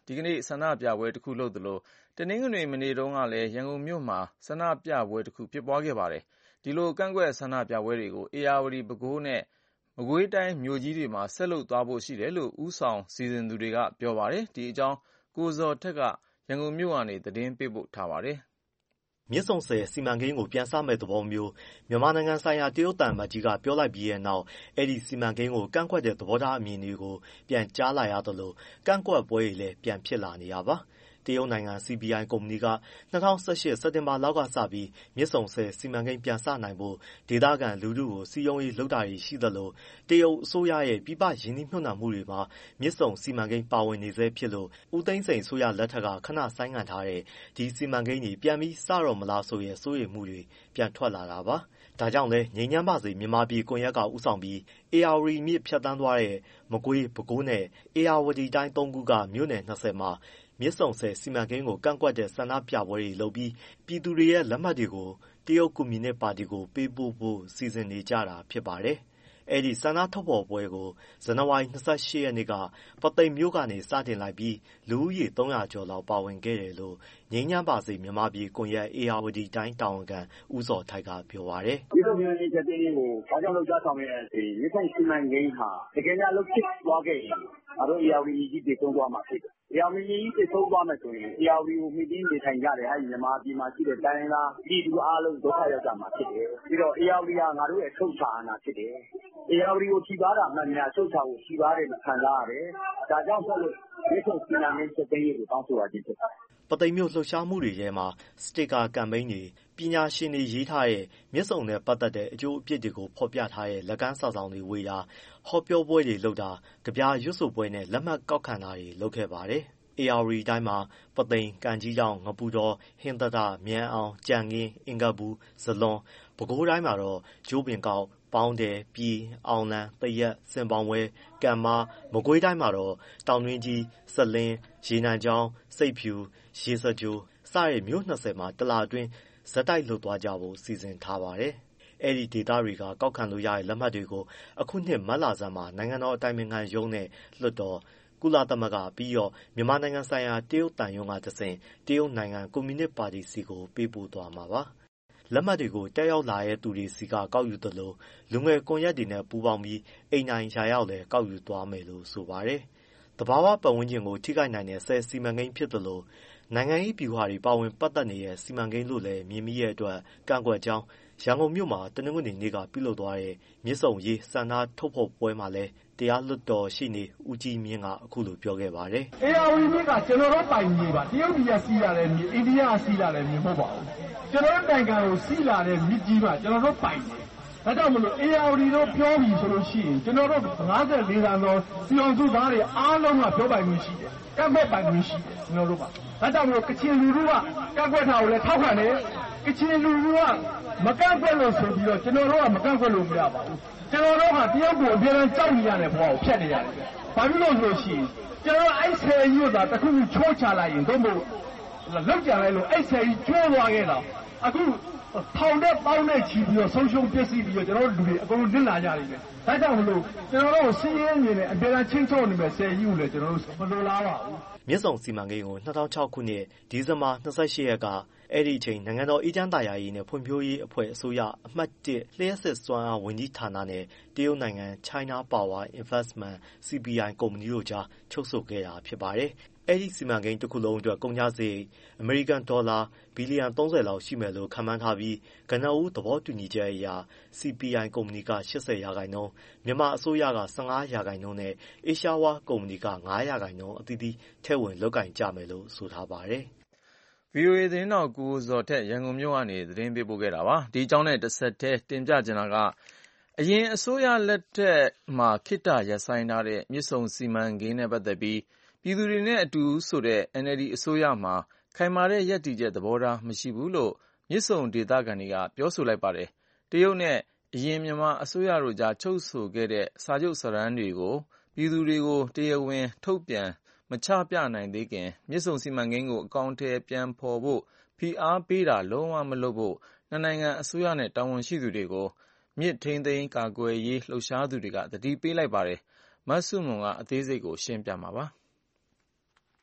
ဒီကနေ့ဆန္ဒပြပွဲတစ်ခုလုပ်သလိုတနင်္ဂနွေမနေ့တုန်းကလည်းရန်ကုန်မြို့မှာဆန္ဒပြပွဲတစ်ခုဖြစ်ပွားခဲ့ပါတယ်။ဒီလိုကန့်ကွက်ဆန္ဒပြပွဲတွေကိုဧရာဝတီပဲခူးနဲ့မကွေးတိုင်းမြို့ကြီးတွေမှာဆက်လုပ်သွားဖို့ရှိတယ်လို့ဦးဆောင်စီစဉ်သူတွေကပြောပါတယ်။ဒီအကြောင်းကိုဇော်ထက်ကရန်ကုန်မြို့ကနေသတင်းပေးပို့ထားပါတယ်မြစ်ဆုံဆည်စီမံကိန်းကိုပြန်စမယ့်သဘောမျိုးမြန်မာနိုင်ငံဆိုင်ရာတရုတ်သံအမတ်ကြီးကပြောလိုက်ပြီးတဲ့နောက်အဲဒီစီမံကိန်းကိုကန့်ကွက်တဲ့သဘောထားအမြင်တွေကိုပြန်ကြားလာရသလိုကန့်ကွက်ပွဲတွေလည်းပြန်ဖြစ်လာနေတာပါတရုတ်နိုင်ငံ CPI ကုမ္ပဏီက2018စက်တင်ဘာလောက်ကစပြီးမြစ်ဆုံဆည်စီမံကိန်းပြန်စနိုင်ဖို့ဒေသခံလူထုကိုစည်းရုံးရေးလုပ်တာတွေရှိသလိုတရုတ်အစိုးရရဲ့ပြည်ပရင်းနှီးမြှုပ်နှံမှုတွေမှာမြစ်ဆုံစီမံကိန်းပါဝင်နေဆဲဖြစ်လို့ဦးသိန်းစိန်အစိုးရလက်ထက်ကခဏဆိုင်းငံ့ထားတဲ့ဒီစီမံကိန်းတွေပြန်ပြီးစတော့မလားဆိုရဲစိုးရိမ်မှုတွေပြန်ထွက်လာတာပါဒါကြောင့်လဲငြိမ်းချမ်းပါစေမြန်မာပြည်ကွန်ရက်ကဦးဆောင်ပြီးဧရာဝတီမြစ်ဖြတ်တန်းသွားတဲ့မကွေးပဲခူးနဲ့ဧရာဝတီတိုင်း၃ခုကမြို့နယ်20မှာမြစ်ဆုံဆည်စီမံကိန်းကိုကန့်ကွက်တဲ့ဆန္ဒပြပွဲတွေလုပ်ပြီးပြည်သူတွေရဲ့လက်မှတ်တွေကိုတရုတ်ကွန်မြူနစ်ပါတီကိုပေးပို့ဖို့စီစဉ်နေကြတာဖြစ်ပါတယ်။အဲဒီဆန္ဒထုတ်ဖော်ပွဲကိုဇန်နဝါရီ28ရက်နေ့ကပုသိမ်မြို့ကနေစတင်လိုက်ပြီးလူဦးရေ300ကျော်လောက်ပါဝင်ခဲ့တယ်လို့ငြိမ်းချမ်းပါစေမြန်မာပြည်ကွန်ရက်ဧရာဝတီတိုင်းတာဝန်ခံဦးစောထိုက်ကပြောပါတယ်။ဒီလိုမျိုးရေးချက်တင်းကိုဘာကြောင့်လုပ်ကြဆောင်ရတဲ့မြစ်ဆုံစီမံကိန်းဟာတကယ်များလုပ်ဖြစ်သွားခဲ့ရင်ငါတို့ဧရာဝတီကြီးတည်ဆုံးသွားမှာဖြစ်တယ်။ဧရာဝတီကြီးတည်ဆုံးသွားမယ်ဆိုရင်ဧရာဝတီကိုမှီတင်းနေထိုင်ကြတယ်အဲဒီမြန်မာပြည်မှာရှိတဲ့တိုင်းရင်းသားပြည်သူအားလုံးဒုက္ခရောက်ကြမှာဖြစ်တယ်။ပြီးတော့ဧရာဝတီကငါတို့ရဲ့အထုတ်ချာအာဏာဖြစ်တယ်။ဧရာဝတီကိုထိပါတာမှန်များချုပ်ချာကိုထိပါတယ်လို့ခံစားရတယ်။ဒါကြောင့်ဆက်လို့မြစ်ဆုံစီမံကိန်းချက်တင်းကိုတောင်းဆိုရခြင်းဖြစ်တယ်။ပုသိမ်မြို့လှုပ်ရှားမှုတွေထဲမှာစတစ်ကာကမ်ပိန်းတွေပညာရှင်တွေရေးထားတဲ့မြစ်ဆုံနဲ့ပတ်သက်တဲ့အကျိုးအပြစ်တွေကိုဖော်ပြထားတဲ့လက်ကမ်းစာဆောင်တွေဝေတာဟောပြောပွဲတွေလုပ်တာကြပြရွတ်ဆိုပွဲနဲ့လက်မှတ်ကောက်ခံတာတွေလုပ်ခဲ့ပါတယ်။ဧရာဝတီတိုင်းမှာပုသိမ်၊ကံကြီးထောင့်၊ငပူတော၊ဟင်္သာတ၊မြန်အောင်၊ကြံခင်း၊အင်္ဂပူ၊ဇလွန်။ပဲခူးတိုင်းမှာတော့ကြိုးပင်ကောက်၊ပေါင်းတယ်၊ပြည်၊အောင်လံ၊သရက်၊စင်ပေါင်ဝဲ၊ကံမ၊မကွေးတိုင်းမှာတော့တောင်တွင်းကြီး၊စလင်း၊ရေနံချောင်း၊ဆိပ်ဖြူ၊ရေစကြိုစတဲ့မြို့20မှာတစ်လအတွင်းဆက်တိုက်လုပ်သွားကြဖို့စီစဉ်ထားပါတယ်။အဲဒီဒေသတွေကကောက်ခံလို့ရတဲ့လက်မှတ်တွေကိုအခုနှစ်မတ်လဆန်းမှာနိုင်ငံတော်အတိုင်ပင်ခံရုံးနဲ့လွှတ်တော်ကုလသမဂ္ဂပြီးတော့မြန်မာနိုင်ငံဆိုင်ရာတရုတ်သံရုံးကတဆင့်တရုတ်နိုင်ငံကွန်မြူနစ်ပါတီစီကိုပေးပို့သွားမှာပါ။လက်မှတ်တွေကိုတက်ရောက်လာတဲ့သူတွေစီကကောက်ယူသလိုလူငယ်ကွန်ရက်တွေနဲ့ပူးပေါင်းပြီးအိမ်တိုင်းရာရောက်လည်းကောက်ယူသွားမယ်လို့ဆိုပါတယ်။သဘာဝပတ်ဝန်းကျင်ကိုထိခိုက်နိုင်တဲ့ဆည်စီမံကိန်းဖြစ်သလိုနိုင်ငံရေးဗျူဟာတွေပါဝင်ပတ်သက်နေတဲ့စီမံကိန်းလို့လည်းမြင်မိတဲ့အတွက်ကန့်ကွက်ကြောင်းရန်ကုန်မြို့မှာတနင်္ဂနွေနေ့ကပြုလုပ်သွားတဲ့မြစ်ဆုံရေးဆန္ဒထုတ်ဖော်ပွဲမှာလည်းတရားလွှတ်တော်ရှေ့နေဦးကြီးမြင့်ကအခုလိုပြောခဲ့ပါတယ်။ဧရာဝတီမြစ်ကကျွန်တော်တို့ပိုင်မြေပါတရုတ်ပြည်ကစီးလာတဲ့မြေအိန္ဒိယကစီးလာတဲ့မြေမဟုတ်ပါဘူး။ကျွန်တော်တို့နိုင်ငံကိုစီးလာတဲ့မြစ်ကြီးပါကျွန်တော်တို့ပိုင်မြေ။ဒါကြောင့်မလို့ဧရာဝတီတို့ပြောပြီဆိုလို့ရှိရင်ကျွန်တော်တို့54သန်းသောစီအောင်စုသားတွေအားလုံးကပြောပိုင်မှုရှိတယ်။ကန့်ကွက်ပိုင်မှုရှိတယ်ကျွန်တော်တို့ပါ။ဒါကြောင့်မလို့ကချင်လူထုကကန့်ကွက်တာကိုလည်းထောက်ခံတယ်။ကချင်လူထုကမကန့်ကွက်လို့ဆိုပြီးတော့ကျွန်တော်တို့ကမကန့်ကွက်လို့မရပါဘူး။ကျွန်တော်တို့ဟာတရုတ်ကိုအပြည့်အစုံကြောက်နေရတဲ့ဘဝကိုဖျက်နေရတယ်။ဘာဖြစ်လို့ဆိုလို့ရှိရင်ကျွန်တော်အဲ့ဆယ်ကြီးကတခုခုချိုးချလိုက်ရင်တို့မို့လောက်ကြလိုက်လို့အဲ့ဆယ်ကြီးကျိုးသွားခဲ့တာအခုထောင်တဲ့ပေါင်းနဲ့ချီပြီးတော့ဆုံးရှုံးပျက်စီးပြီးတော့ကျွန်တော်တို့လူတွေအကုန်လုံးနစ်နာကြလိမ့်မယ်။ဒါကြောင့်မလို့ကျွန်တော်တို့စီးရဲနေတဲ့အပြည့်အစုံချင်းချုံနေမဲ့ဆယ်ကြီးကိုလည်းကျွန်တော်တို့မလိုလားပါဘူး။မြစ်ဆုံစီမံကိန်းကို2006ခုနှစ်ဒီဇင်ဘာ28ရက်ကအဲ့ဒီအချိန်နိုင်ငံတော်အေးချမ်းသာယာရေးနဲ့ဖွံ့ဖြိုးရေးအဖွဲ့အစိုးရအမှတ်1လျှပ်စစ်စွမ်းအားဝန်ကြီးဌာနနဲ့တရုတ်နိုင်ငံ China Power Investment CPI ကုမ္ပဏီတို့ကြားချုပ်ဆိုခဲ့တာဖြစ်ပါတယ်။အဲဒီစီမံကိန်းတစ်ခုလုံးအတွက်ကုန်ကျစရိတ်အမေရိကန်ဒေါ်လာဘီလီယံ30လောက်ရှိမယ်လို့ခန့်မှန်းထားပြီးကနဦးသဘောတူညီချက်အရ CPI ကုမ္ပဏီက80%မြန်မာအစိုးရက15%နဲ့အေရှားဝါကုမ္ပဏီက9%အသီးသီးထည့်ဝင်လုပ်ကိုင်ကြမယ်လို့ဆိုထားပါတယ်။ VOA သတင်းတော်ကိုဇော်ထက်ရန်ကုန်မြို့ကနေသတင်းပေးပို့ခဲ့တာပါ။ဒီအကြောင်းနဲ့တစ်ဆက်တည်းတင်ပြချင်တာကအရင်အစိုးရလက်ထက်မှာခေတ္တရပ်ဆိုင်းထားတဲ့မြစ်ဆုံစီမံကိန်းနဲ့ပတ်သက်ပြီးပြည်သူတွေနဲ့အတူဆိုတဲ့ NLD အစိုးရမှာခိုင်မာတဲ့ရပ်တည်ချက်သဘောထားမရှိဘူးလို့မြစ်ဆုံဒေသခံတွေကပြောဆိုလိုက်ပါတယ်။တရုတ်နဲ့အရင်မြန်မာအစိုးရတို့ကြားချုပ်ဆိုခဲ့တဲ့စာချုပ်စာတမ်းတွေကိုပြည်သူတွေကိုတရားဝင်ထုတ်ပြန်မချပြနိုင်သေးခင်မြစ်ဆုံစီမံကိန်းကိုအကောင်အထည်ပြန်ဖော်ဖို့ဖိအားပေးတာလုံးဝမလုပ်ဖို့နှစ်နိုင်ငံအစိုးရနဲ့တာဝန်ရှိသူတွေကိုမြစ်ထိန်းသိမ်းကာကွယ်ရေးလှုပ်ရှားသူတွေကသတိပေးလိုက်ပါတယ်။မဆုမွန်ကအသေးစိတ်ကိုရှင်းပြမှာပါ။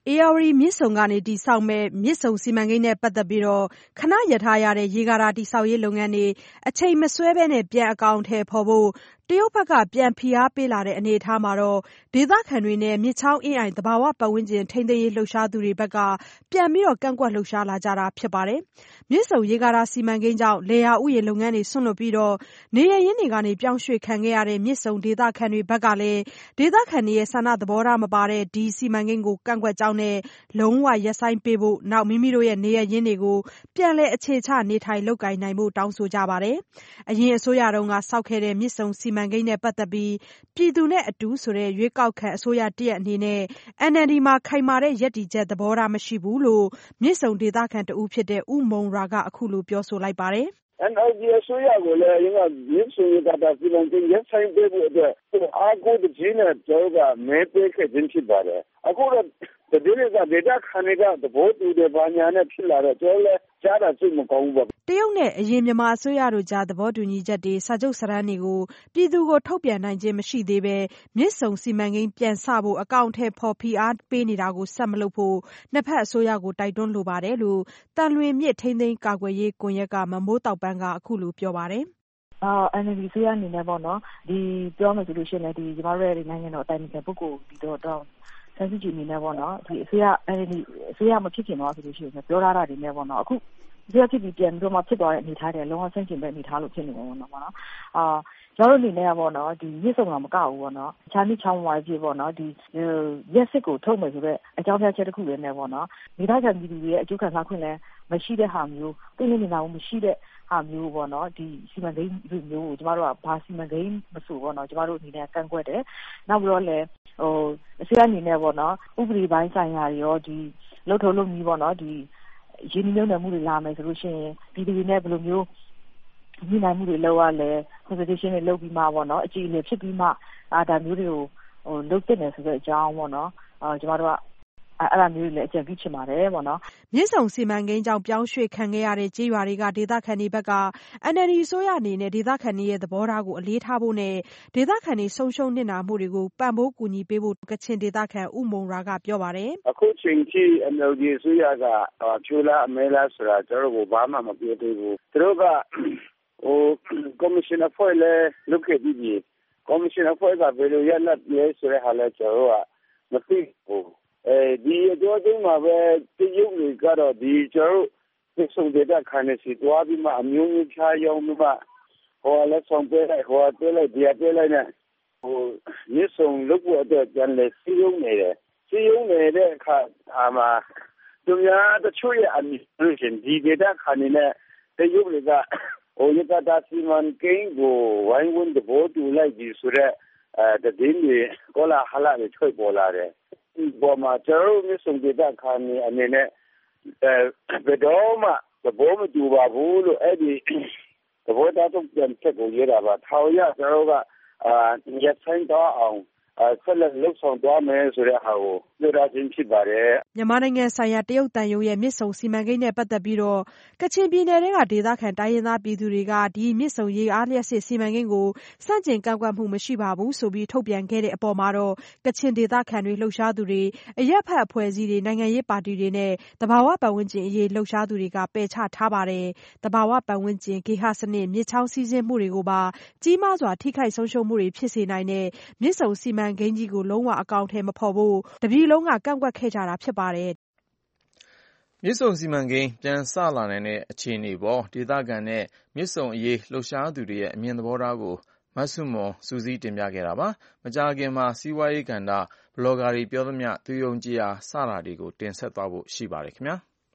ဧရာဝတီမြစ်ဆုံကနေတည်ဆောက်မယ့်မြစ်ဆုံစီမံကိန်းနဲ့ပတ်သက်ပြီးခဏရပ်ထားရတဲ့ရေကာတာတည်ဆောက်ရေးလုပ်ငန်းတွေအချိန်မဆွဲဘဲပြန်အကောင်အထည်ဖော်ဖို့တရုတ်ဘက်ကပြန်ဖိအားပေးလာတဲ့အနေအထားမှာဒေသခံတွေနဲ့မြစ်ချောင်းအင်းအိုင်သဘာဝပတ်ဝန်းကျင်ထိန်းသိမ်းရေးလှုပ်ရှားသူတွေဘက်ကပြန်ပြီးကန့်ကွက်လှုပ်ရှားလာကြတာဖြစ်ပါတယ်။မြစ်ဆုံရေကာတာစီမံကိန်းကြောင့်လယ်ယာဥယျာဉ်လုပ်ငန်းတွေစွန့်လွှတ်ပြီးနေရပ်ရင်းတွေကနေပြောင်းရွှေ့ခံခဲ့ရတဲ့မြစ်ဆုံဒေသခံတွေဘက်ကလည်းဒေသခံတွေရဲ့ဆန္ဒသဘောထားမပါတဲ့ဒီစီမံကိန်းကိုကန့်ကွက်ကြောင်းနဲ့လုံးဝရပ်ဆိုင်းပေးဖို့မိမိတို့ရဲ့နေရပ်ရင်းတွေကိုပြန်လည်အခြေချနေထိုင်လုပ်ကိုင်နိုင်ဖို့တောင်းဆိုကြပါတယ်။အရင်အစိုးရတုန်းကဆောက်ခဲ့တဲ့မြစ်ဆုံစီမံကိန်းနဲ့ပတ်သက်ပြီးပြည်သူနဲ့အတူဆိုတဲ့ရွေးကောက်ခံအစိုးရတရပ်အနေနဲ့ NLD မှာခိုင်မာတဲ့ရပ်တည်ချက်သဘောထားမရှိဘူးလို့မြစ်ဆုံဒေသခံတဦးဖြစ်တဲ့ဦးမုံရာကအခုလိုပြောဆိုလိုက်ပါတယ်။ NLD အစိုးရကိုလည်းမြစ်ဆုံရေကာတာစီမံကိန်းရပ်ဆိုင်းပေးဖို့အတွက်အားကိုးတကြီးနဲ့ကျွန်တော်ကမဲပေးခဲ့ခြင်းဖြစ်ပါတယ်။အခုတော့ဒီဒေသခံတွေကသဘောတူတဲ့ဘာညာနဲ့ဖြစ်လာတော့ကျွန်တော်လည်းကြားတာစိတ်မကောင်းဘူးပေါ့။တရုတ်နဲ့အရင်မြန်မာအစိုးရတို့ကြားသဘောတူညီချက်တွေစာချုပ်စာတမ်းတွေကိုပြည်သူကိုထုတ်ပြန်နိုင်ခြင်းမရှိသေးဘဲမြစ်ဆုံစီမံကိန်းပြန်စဖို့အကောင့်ထဲဖော်ဖိအားပေးနေတာကိုဆက်မလုပ်ဖို့နှစ်ဖက်အစိုးရကိုတိုက်တွန်းလိုပါတယ်လို့တန်လွင်မြစ်ထိန်းသိမ်းကာကွယ်ရေးကွန်ရက်ကမမိုးတောက်ပန်းကအခုလိုပြောပါတယ်။ NLD အစိုးရအနေနဲ့ပေါ့နော်ဒီပြောမယ်ဆိုလို့ရှိရင်လည်းဒီကျမတို့ရဲ့နိုင်ငံတော်အတိုင်ပင်ခံပုဂ္ဂိုလ်ဒီတော့ဆန်းစုကြည်အနေနဲ့ပေါ့နော်ဒီအစိုးရ NLD အစိုးရမဖြစ်ခင်တော့ဆိုလို့ရှိရင်ပြောထားတာတွေနဲ့ပေါ့နော်အခုအစိုးရဖြစ်ပြီးပြန်ပြီးတော့မှဖြစ်သွားတဲ့အနေထားတွေလုံးဝဆန့်ကျင်တဲ့အနေထားလို့ဖြစ်နေတယ်ပေါ့နော်ကျွန်တော်တို့အနေနဲ့ပေါ့နော်ဒီမြစ်ဆုံမှာမကဘူးပေါ့နော်အခြားမြစ်ချောင်းဝိုင်းဖြစ်ပေါ့နော်ဒီရက်စစ်ကိုထုတ်မယ်ဆိုတော့အကြောင်းပြချက်တစ်ခုလည်းနဲ့ပေါ့နော်ဒေသခံပြည်သူတွေရဲ့အကျိုးခံစားခွင့်လည်းမရှိတဲ့ဟာမျိုးသိနေနေတာမရှိတဲ့ဟာမျိုးပေါ့နော်ဒီစီမံကိန်းမျိုးကိုကျမတို့ကဘာစီမံကိန်းမဆိုပေါ့နော်ကျမတို့အနေနဲ့ကန့်ကွက်တယ်နောက်ပြီးတော့လည်းအစိုးရအနေနဲ့ပေါ့နော်ဥပဒေပိုင်းဆိုင်ရာတွေရောဒီလှုပ်ထုံလုပ်ပြီးပေါ့နော်ဒီရင်းနှီးမြှုပ်နှံမှုတွေလာမယ်ဆိုလို့ရှိရင်ဒီတွေနဲ့ဘယ်လိုမျိုးညှိနှိုင်းမှုတွေလုပ်ရလဲ consultation တွေလုပ်ပြီးမှပေါ့နော်အကြည့်အလည်ဖြစ်ပြီးမှဒါမျိုးတွေကိုလုပ်တင်တယ်ဆိုတဲ့အကြောင်းပေါ့နော်ကျမတို့ကအဲ့ဒါမျိုးတွေလည်းအကြံပြုချင်ပါတယ်ပေါ့နော်မြစ်ဆုံစီမံကိန်းကြောင့်ပြောင်းရွှေ့ခံခဲ့ရတဲ့ကြေးရွာတွေကဒေသခံတွေဘက်က NLD အစိုးရအနေနဲ့ဒေသခံတွေရဲ့သဘောထားကိုအလေးထားဖို့နဲ့ဒေသခံတွေဆုံးရှုံးနစ်နာမှုတွေကိုပံ့ပိုးကူညီပေးဖို့ကချင်ဒေသခံဦးမုံရာကပြောပါတယ်အခုချိန်ထိ NLD အစိုးရကဖြိုးလားအမဲလားဆိုတာကျွန်တော်တို့ဘာမှမပြောသေးဘူးသူတို့ကကော်မရှင်အဖွဲ့လည်းလုပ်ခဲ့ပြီးပြီကော်မရှင်အဖွဲ့ကဘယ်လိုရလဒ်လဲဆိုတဲ့ဟာလည်းကျွန်တော်တို့ကမသိဘူးဒီအကျိုးပေးမှာပဲတရုတ်တွေကတော့ဒီကျွန်တော်တို့စုံဒေတာခံနေစီတွားပြီးမှအမျိုးမျိုးချားရောင်းပြီးမှဟောလည်းဆောင်ပေးလိုက်ဟောပေးလိုက်ဒီပေးလိုက်နဲ့မြစ်ဆုံလုပ်ဖို့အတွက်ကြံလေစီယုံနေတယ်စီယုံနေတဲ့အခါမှာသူများတချို့ရဲ့အမြင်လို့ရှင်ဒီဒေတာခံနေတဲ့တရုတ်တွေကရေကာတာစီမံကိန်းကိုဝိုင်းဝန်းသဘောတူလိုက်ပြီဆိုတော့တည်င်းတွေကောလာဟလာတွေထွက်ပေါ်လာတယ်ဒီပေါ်မှာကျွန်တော်မြစ်ဆုံဒေတာခံနေအနေနဲ့ဘယ်တော့မှသဘောမတူပါဘူးလို့အဲ့ဒီသဘောထားတော့ပြန်ချက်ကိုရေးတာပါထောင်ရကျွန်တော်ကရက်ဆိုင်တော့အောင်ဆက်လက်လှုပ်ဆောင်သွားမယ်ဆိုတဲ့ဟာကိုပြောထားခြင်းဖြစ်ပါတယ်မြန်မာနိုင်ငံဆိုင်ရာတရုတ်တန်ယုံရဲ့မြစ်ဆုံစီမံကိန်းနဲ့ပတ်သက်ပြီးကချင်ပြည်နယ်ကဒေသခံတိုင်းရင်းသားပြည်သူတွေကဒီမြစ်ဆုံရေအားလျှပ်စစ်စီမံကိန်းကိုစန့်ကျင်ကန့်ကွက်မှုမရှိပါဘူးဆိုပြီးထုတ်ပြန်ခဲ့တဲ့အပေါ်မှာကချင်ဒေသခံတွေလှုပ်ရှားသူတွေအရက်ဖက်အဖွဲ့အစည်းတွေနိုင်ငံရေးပါတီတွေနဲ့သဘာဝပတ်ဝန်းကျင်အရေးလှုပ်ရှားသူတွေကပယ်ချထားပါတယ်သဘာဝပတ်ဝန်းကျင်ဂေဟစနစ်မြစ်ချောင်းစီးဆင်းမှုတွေကိုပါကြီးမားစွာထိခိုက်ဆုံးရှုံးမှုတွေဖြစ်စေနိုင်တဲ့မြစ်ဆုံစီမံကိန်းကြီးကိုလုံးဝအကောင်အထည်မဖော်ဖို့တပြည်လုံးကကန့်ကွက်ခဲ့ကြတာဖြစ်ပါတယ်မြစ်ဆုံစီမံကိန်းပြန်စလာနိုင်တဲ့အခြေအနေပေါ်ဒေသခံနဲ့မြစ်ဆုံအရေးလှုပ်ရှားသူတွေရဲ့အမြင်သဘောထားကိုမဆုမွန်စူးစီးတင်ပြခဲ့တာပါမကြာခင်မှာစီးပွားရေးကဏ္ဍဘလော့ဂါတွေပြောသမျှသူယုံကြည်ရာစတာတွေကိုတင်ဆက်သွားဖို့ရှိပါတယ်ခင်ဗျာ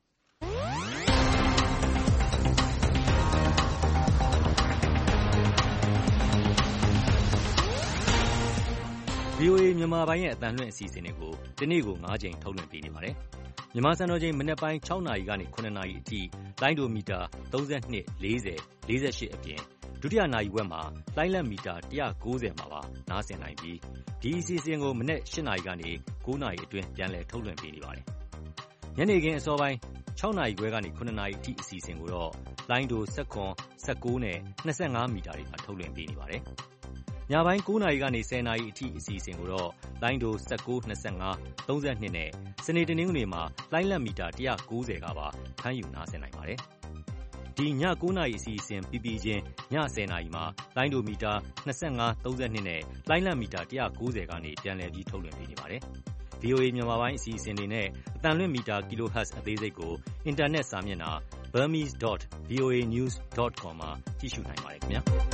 VOA မြန်မာပိုင်းရဲ့အသံလွှင့်အစီအစဉ်တွေကိုဒီနေ့ကို9ချိန်ထုတ်လွှင့်ပေးနေပါတယ်။မြန်မာစံတော်ချိန်မနက်ပိုင်း6နာရီကနေ9နာရီအထိလိုင်းဒိုမီတာ32 40 48အပြင်ဒုတိယနာရီဝက်မှာလိုင်းလက်မီတာ190မှာပါနားဆင်နိုင်ပြီးဒီအစီအစဉ်ကိုမနက်8နာရီကနေ9နာရီအတွင်းပြန်လည်ထုတ်လွှင့်ပေးနေပါတယ်။ညနေခင်းအစောပိုင်း6နာရီခွဲကနေ9နာရီအထိအစီအစဉ်ကိုတော့လိုင်းဒို19 19နဲ့25မီတာတွေမှာထုတ်လွှင့်ပေးနေပါတယ်။ညပိုင်း9 နာရီကနေ 10 နာရီအထိအစီအစဉ်ကိုတော့လိုင်းဒို19 25 32နဲ့စနေတနင်္ဂနွေမှာလိုင်းလက်မီတာ190ကပါဖမ်းယူနားဆင်နိုင်ပါတယ်။ဒီည9 နာရီအစီအစဉ်ပြီးပြီးချင်းည10 နာရီမှာလိုင်းဒိုမီတာ25 32နဲ့လိုင်းလက်မီတာ190ကနေပြန်လည်ပြီးထုတ်လွှင့်ပေးနေပါတယ်။ VOA မြန်မာပိုင်းအစီအစဉ်တွေနဲ့အတန်လွင့်မီတာ kHz အသေးစိတ်ကိုအင်တာနက်စာမျက်နှာ burmese.voanews.com မှာကြည့်ရှုနိုင်ပါတယ်ခင်ဗျာ။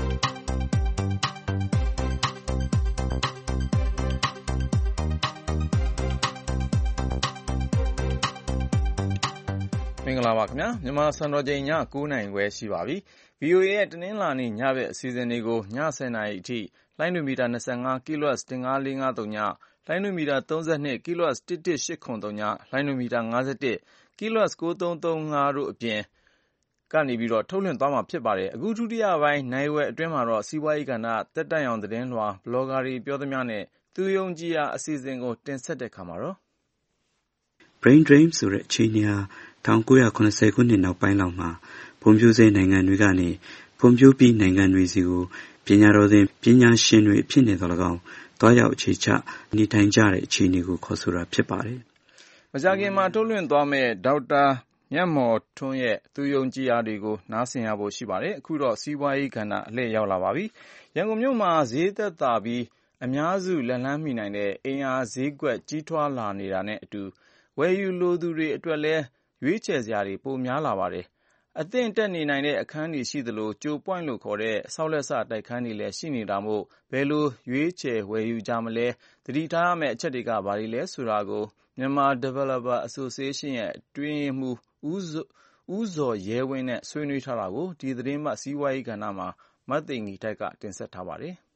မင်္ဂလာပါခင်ဗျာမြန်မာစံတော်ချိန်ည9 နာရီခွဲရှိပါပြီ VOA ရဲ့တနင်္လာနေ့ညဘက်အစီအစဉ်တွေကိုည10 နာရီအထိလိုင်းဒိုမီတာ25 kHz 15453ညလိုင်းဒိုမီတာ32 kHz 11803ညလိုင်းဒိုမီတာ51 kHz 9335တို့အပြင်ကနေပြီးတော့ထုတ်လွှင့်သွားမှာဖြစ်ပါတယ်အခုဒုတိယပိုင်းနိုင်ဝယ်အတွင်းမှာတော့စီးပွားရေးကဏ္ဍတက်တန့်အောင်သတင်းလွှာဘလော့ဂါတွေပြောသမျှနဲ့သူယုံကြည်ရာအစီအစဉ်ကိုတင်ဆက်တဲ့ခါမှာတော့ Brain Drain ဆိုတဲ့အခြေအနေဟာ1980ခုနှစ်နောက်ပိုင်းလောက်မှာဖွံ့ဖြိုးဆဲနိုင်ငံတွေကနေဖွံ့ဖြိုးပြီးနိုင်ငံတွေစီကိုပညာတော်သင်ပညာရှင်တွေအဖြစ်နဲ့တော်၎င်းတွားရောက်အခြေချနေထိုင်ကြတဲ့အခြေအနေကိုခေါ်ဆိုတာဖြစ်ပါတယ်။မကြာခင်မှာထုတ်လွှင့်သွားမယ့်ဒေါက်တာမြတ်မော်ထွန်းရဲ့သူယုံကြည်ရာတွေကိုနားဆင်ရဖို့ရှိပါတယ်။အခုတော့စီးပွားရေးကဏ္ဍအလှည့်ရောက်လာပါပြီ။ရန်ကုန်မြို့မှာဈေးသက်သာပြီးအများစုလက်လှမ်းမီနိုင်တဲ့အင်အားဈေးကွက်ကြီးထွားလာနေတာနဲ့အတူဝယ်ယူလိုသူတွေအတွက်လည်းရွေးချယ်စရာတွေပိုများလာပါတယ်။အသင့်တက်နေနိုင်တဲ့အခန်းတွေရှိသလိုကြိုပွိုင်းလို့ခေါ်တဲ့ဆောက်လက်စတိုက်ခန်းတွေလည်းရှိနေတာမို့ဘယ်လိုရွေးချယ်ဝယ်ယူကြမလဲသတိထားရမယ့်အချက်တွေကဘာတွေလဲဆိုတာကိုMyanmar Developer Association ရဲ့အတွင်းရေးမှူးဦးဇော်ရဲဝင်းနဲ့ဆွေးနွေးထားတာကိုဒီသတင်းပတ်စီးပွားရေးကဏ္ဍမှာမသိင်္ဂီထိုက်ကတင်ဆက်ထားပါတယ်။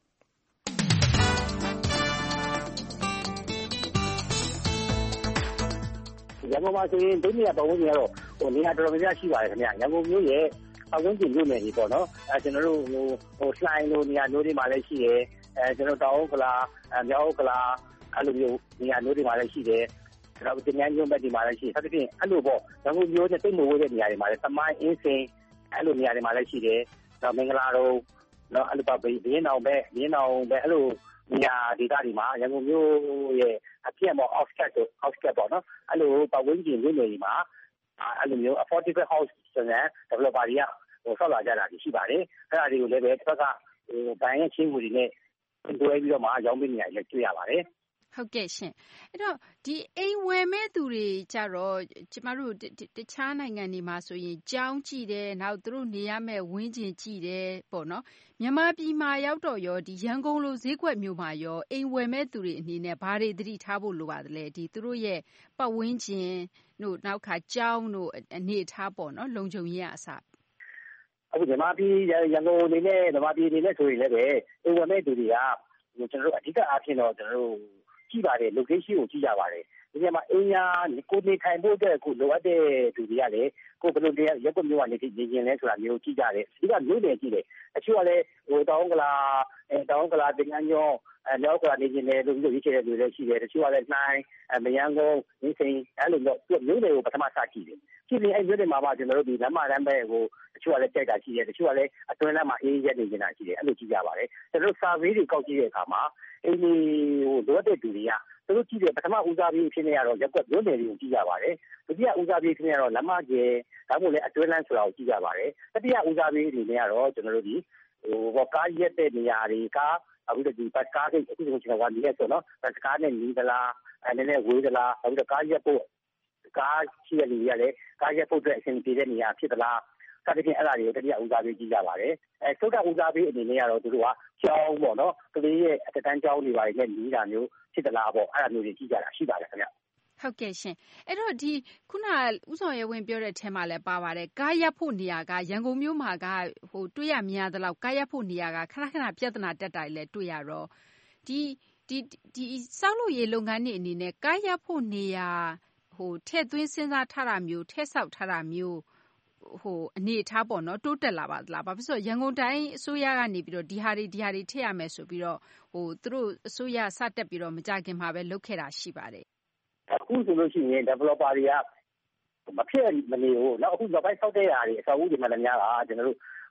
ရန်ကုန်မှာဆိုရင်ဒုတိယပတ်ဝန်းကျင်ကတော့နေရာတော်တော်များများရှိပါတယ်ခင်ဗျ။ရန်ကုန်မြို့ရဲ့ပတ်ဝန်းကျင်မြို့နယ်တွေပေါ့နော်။ကျွန်တော်တို့လှိုင်လိုနေရာမျိုးတွေမှာလည်းရှိတယ်။ကျွန်တော်တောင်ဥက္ကလာမြောက်ဥက္ကလာအဲ့လိုမျိုးနေရာမျိုးတွေမှာလည်းရှိတယ်။ကျွန်တော်တင်ငန်းကျွန်းဘက်တွေမှာလည်းရှိတယ်။ဆက်ပြီးအဲ့လိုပေါ့ရန်ကုန်မြို့နဲ့တိတ်မဝေးတဲ့နေရာတွေမှာလည်းသမိုင်းအင်းစင်အဲ့လိုနေရာတွေမှာလည်းရှိတယ်။နောက်မင်္ဂလာတုံနော်အဲ့လိုပါဘင်းအောင်ပဲအဲ့လိုနေရာဒေသတွေမှာရန်ကုန်မြို့ရဲ့အပြည့်အမော outskirt ပေါ့နော်အဲ့လိုပတ်ဝန်းကျင်မြို့နယ်တွေမှာအဲ့လိုမျိုး affordable house ဆိုတဲ့ developer တွေကဆောက်လာကြတာရှိပါတယ်အဲ့ဒါတွေကိုလည်းပဲတစ်ဖက်ကဘဏ်ရဲ့ချင်းငွေတွေနဲ့တွဲပြီးတော့မှရောင်းပေးနေရလည်းတွေ့ရပါတယ်ဟုတ်ကဲ့ရှင်အဲ့တော့ဒီအိမ်ဝယ်မဲ့သူတွေကြတော့ကျမတို့တခြားနိုင်ငံတွေမှာဆိုရင်ကြောင်းကြည့်တယ်နောက်သူတို့နေရမဲ့ဝင်းကျင်ကြည့်တယ်ပေါ့နော်မြန်မာပြည်မှာရောက်တော့ရောဒီရန်ကုန်လိုဈေးကွက်မျိုးမှာရောအိမ်ဝယ်မဲ့သူတွေအနေနဲ့ဘာတွေသတိထားဖို့လိုပါသလဲဒီသူတို့ရဲ့ပတ်ဝန်းကျင်တို့နောက်ခါကြောင်းတို့အနေထားပေါ့နော်လုံခြုံရေးအစအခုမြန်မာပြည်ရန်ကုန်အနေနဲ့မြန်မာပြည်အနေနဲ့ဆိုရင်လည်းပဲအိမ်ဝယ်မဲ့သူတွေကကျွန်တော်တို့အဓိကအားဖြင့်တော့ကျွန်တော်တို့ကြည့်ပါတယ် location ကိုကြည့်ကြပါတယ်ဒီနေရာမှာအင်ယာကိုနေထိုင်ဖို့အတွက်ကိုလိုအပ်တဲ့သူတွေကလည်းကိုဘယ်လိုရက်ကွက်မျိုးကနေနေကျင်လဲဆိုတာမျိုးကြည့်ကြတယ်ဒီကမျိုးတွေကြည့်တယ်အချို့ကလည်းတောင်ကလာတင်ငန်းကျောင်းမြောက်ကလာနေကျင်တယ်လို့ပြောချင်တဲ့လူတွေရှိတယ်တချို့ကလည်းနှိုင်းမယန်းကုန်းရင်းစိန်အဲ့လိုမျိုးတွေကိုပထမစကြည့်တယ်ကြည့်ရင်အဲ့မျိုးတွေမှာကျွန်တော်တို့ဒီလမ်းမလမ်းပဲကိုတချို့ကလည်းကြိုက်တာရှိတယ်တချို့ကလည်းအတွင်းလမ်းမှာအေးရက်နေကျင်တာရှိတယ်အဲ့လိုကြည့်ကြပါတယ်ကျွန်တော်တို့ survey တွေကောက်ကြည့်တဲ့အခါမှာအင်းဒီလိုအပ်တဲ့သူတွေကသူတို့ကြည့်တယ်ပထမဦးစားပေးဖြစ်နေရတော့ရက်ကွက်မျိုးနယ်တွေကိုကြည့်ကြပါတယ်ဒုတိယဦးစားပေးဖြစ်နေရတော့လမ်းမကျဲဒါမှမဟုတ်လည်းအတွင်းလမ်းဆိုတာကိုကြည့်ကြပါတယ်တတိယဦးစားပေးအနေနဲ့ကတော့ကျွန်တော်တို့ဒီကားရက်တဲ့နေရာတွေကားအခုတည်းပတ်ကားတွေအခုကျွန်တော်ကနေရဆိုနော်ပတ်ကားနဲ့နီးသလားနည်းနည်းဝေးသလားအခုကားရက်ဖို့ကားရှိတဲ့လူတွေကလည်းကားရက်ဖို့အတွက်အဆင်ပြေတဲ့နေရာဖြစ်သလားစသဖြင့်အဲ့ဒါတွေကိုတတိယဦးစားပေးကြည့်ကြပါတယ်သုဒ္ဓဦးစားပေးအနေနဲ့ကတော့သူတို့ကကျောင်းပေါ့နော်ကလေးရဲ့အတန်းကျောင်းတွေပါနဲ့နီးတာမျိုးဖြစ်သလားပေါ့အဲ့ဒါမျိုးတွေကြည့်ကြတာရှိပါတယ်ခင်ဗျဟုတ်ကဲ့ရှင်အဲ့တော့ဒီခုနဦးစောရဲဝင်းပြောတဲ့ထဲမှာလည်းပါပါတယ်ကားရပ်ဖို့နေရာကရန်ကုန်မြို့မှာကတွေ့ရမြင်ရသလောက်ကားရပ်ဖို့နေရာကခဏခဏပြဿနာတက်တာလည်းတွေ့ရတော့ဒီစောက်လို့ရေးလုပ်ငန်းတွေအနေနဲ့ကားရပ်ဖို့နေရာထည့်သွင်းစဉ်းစားထားတာမျိုးထည့်ဆောက်ထားတာမျိုးအနေအထားပေါ့နော်တိုးတက်လာပါသလားဘာဖြစ်လို့ရန်ကုန်တိုင်းအစိုးရကနေပြီးတော့ဒီဟာတွေထည့်ရမယ်ဆိုပြီးတော့သူတို့အစိုးရစတက်ပြီးတော့မကြခင်မှာပဲလုပ်ခဲ့တာရှိပါတယ်အခုဆိုလို့ရှိရင် developer တွေကမဖြစ်မနေဘူးเนาะအခုနောက်ပိုင်းဆောက်တဲ့ຢာတွေအဆောက်အဦတွေမှလည်းများတာကျွန်တော်တို့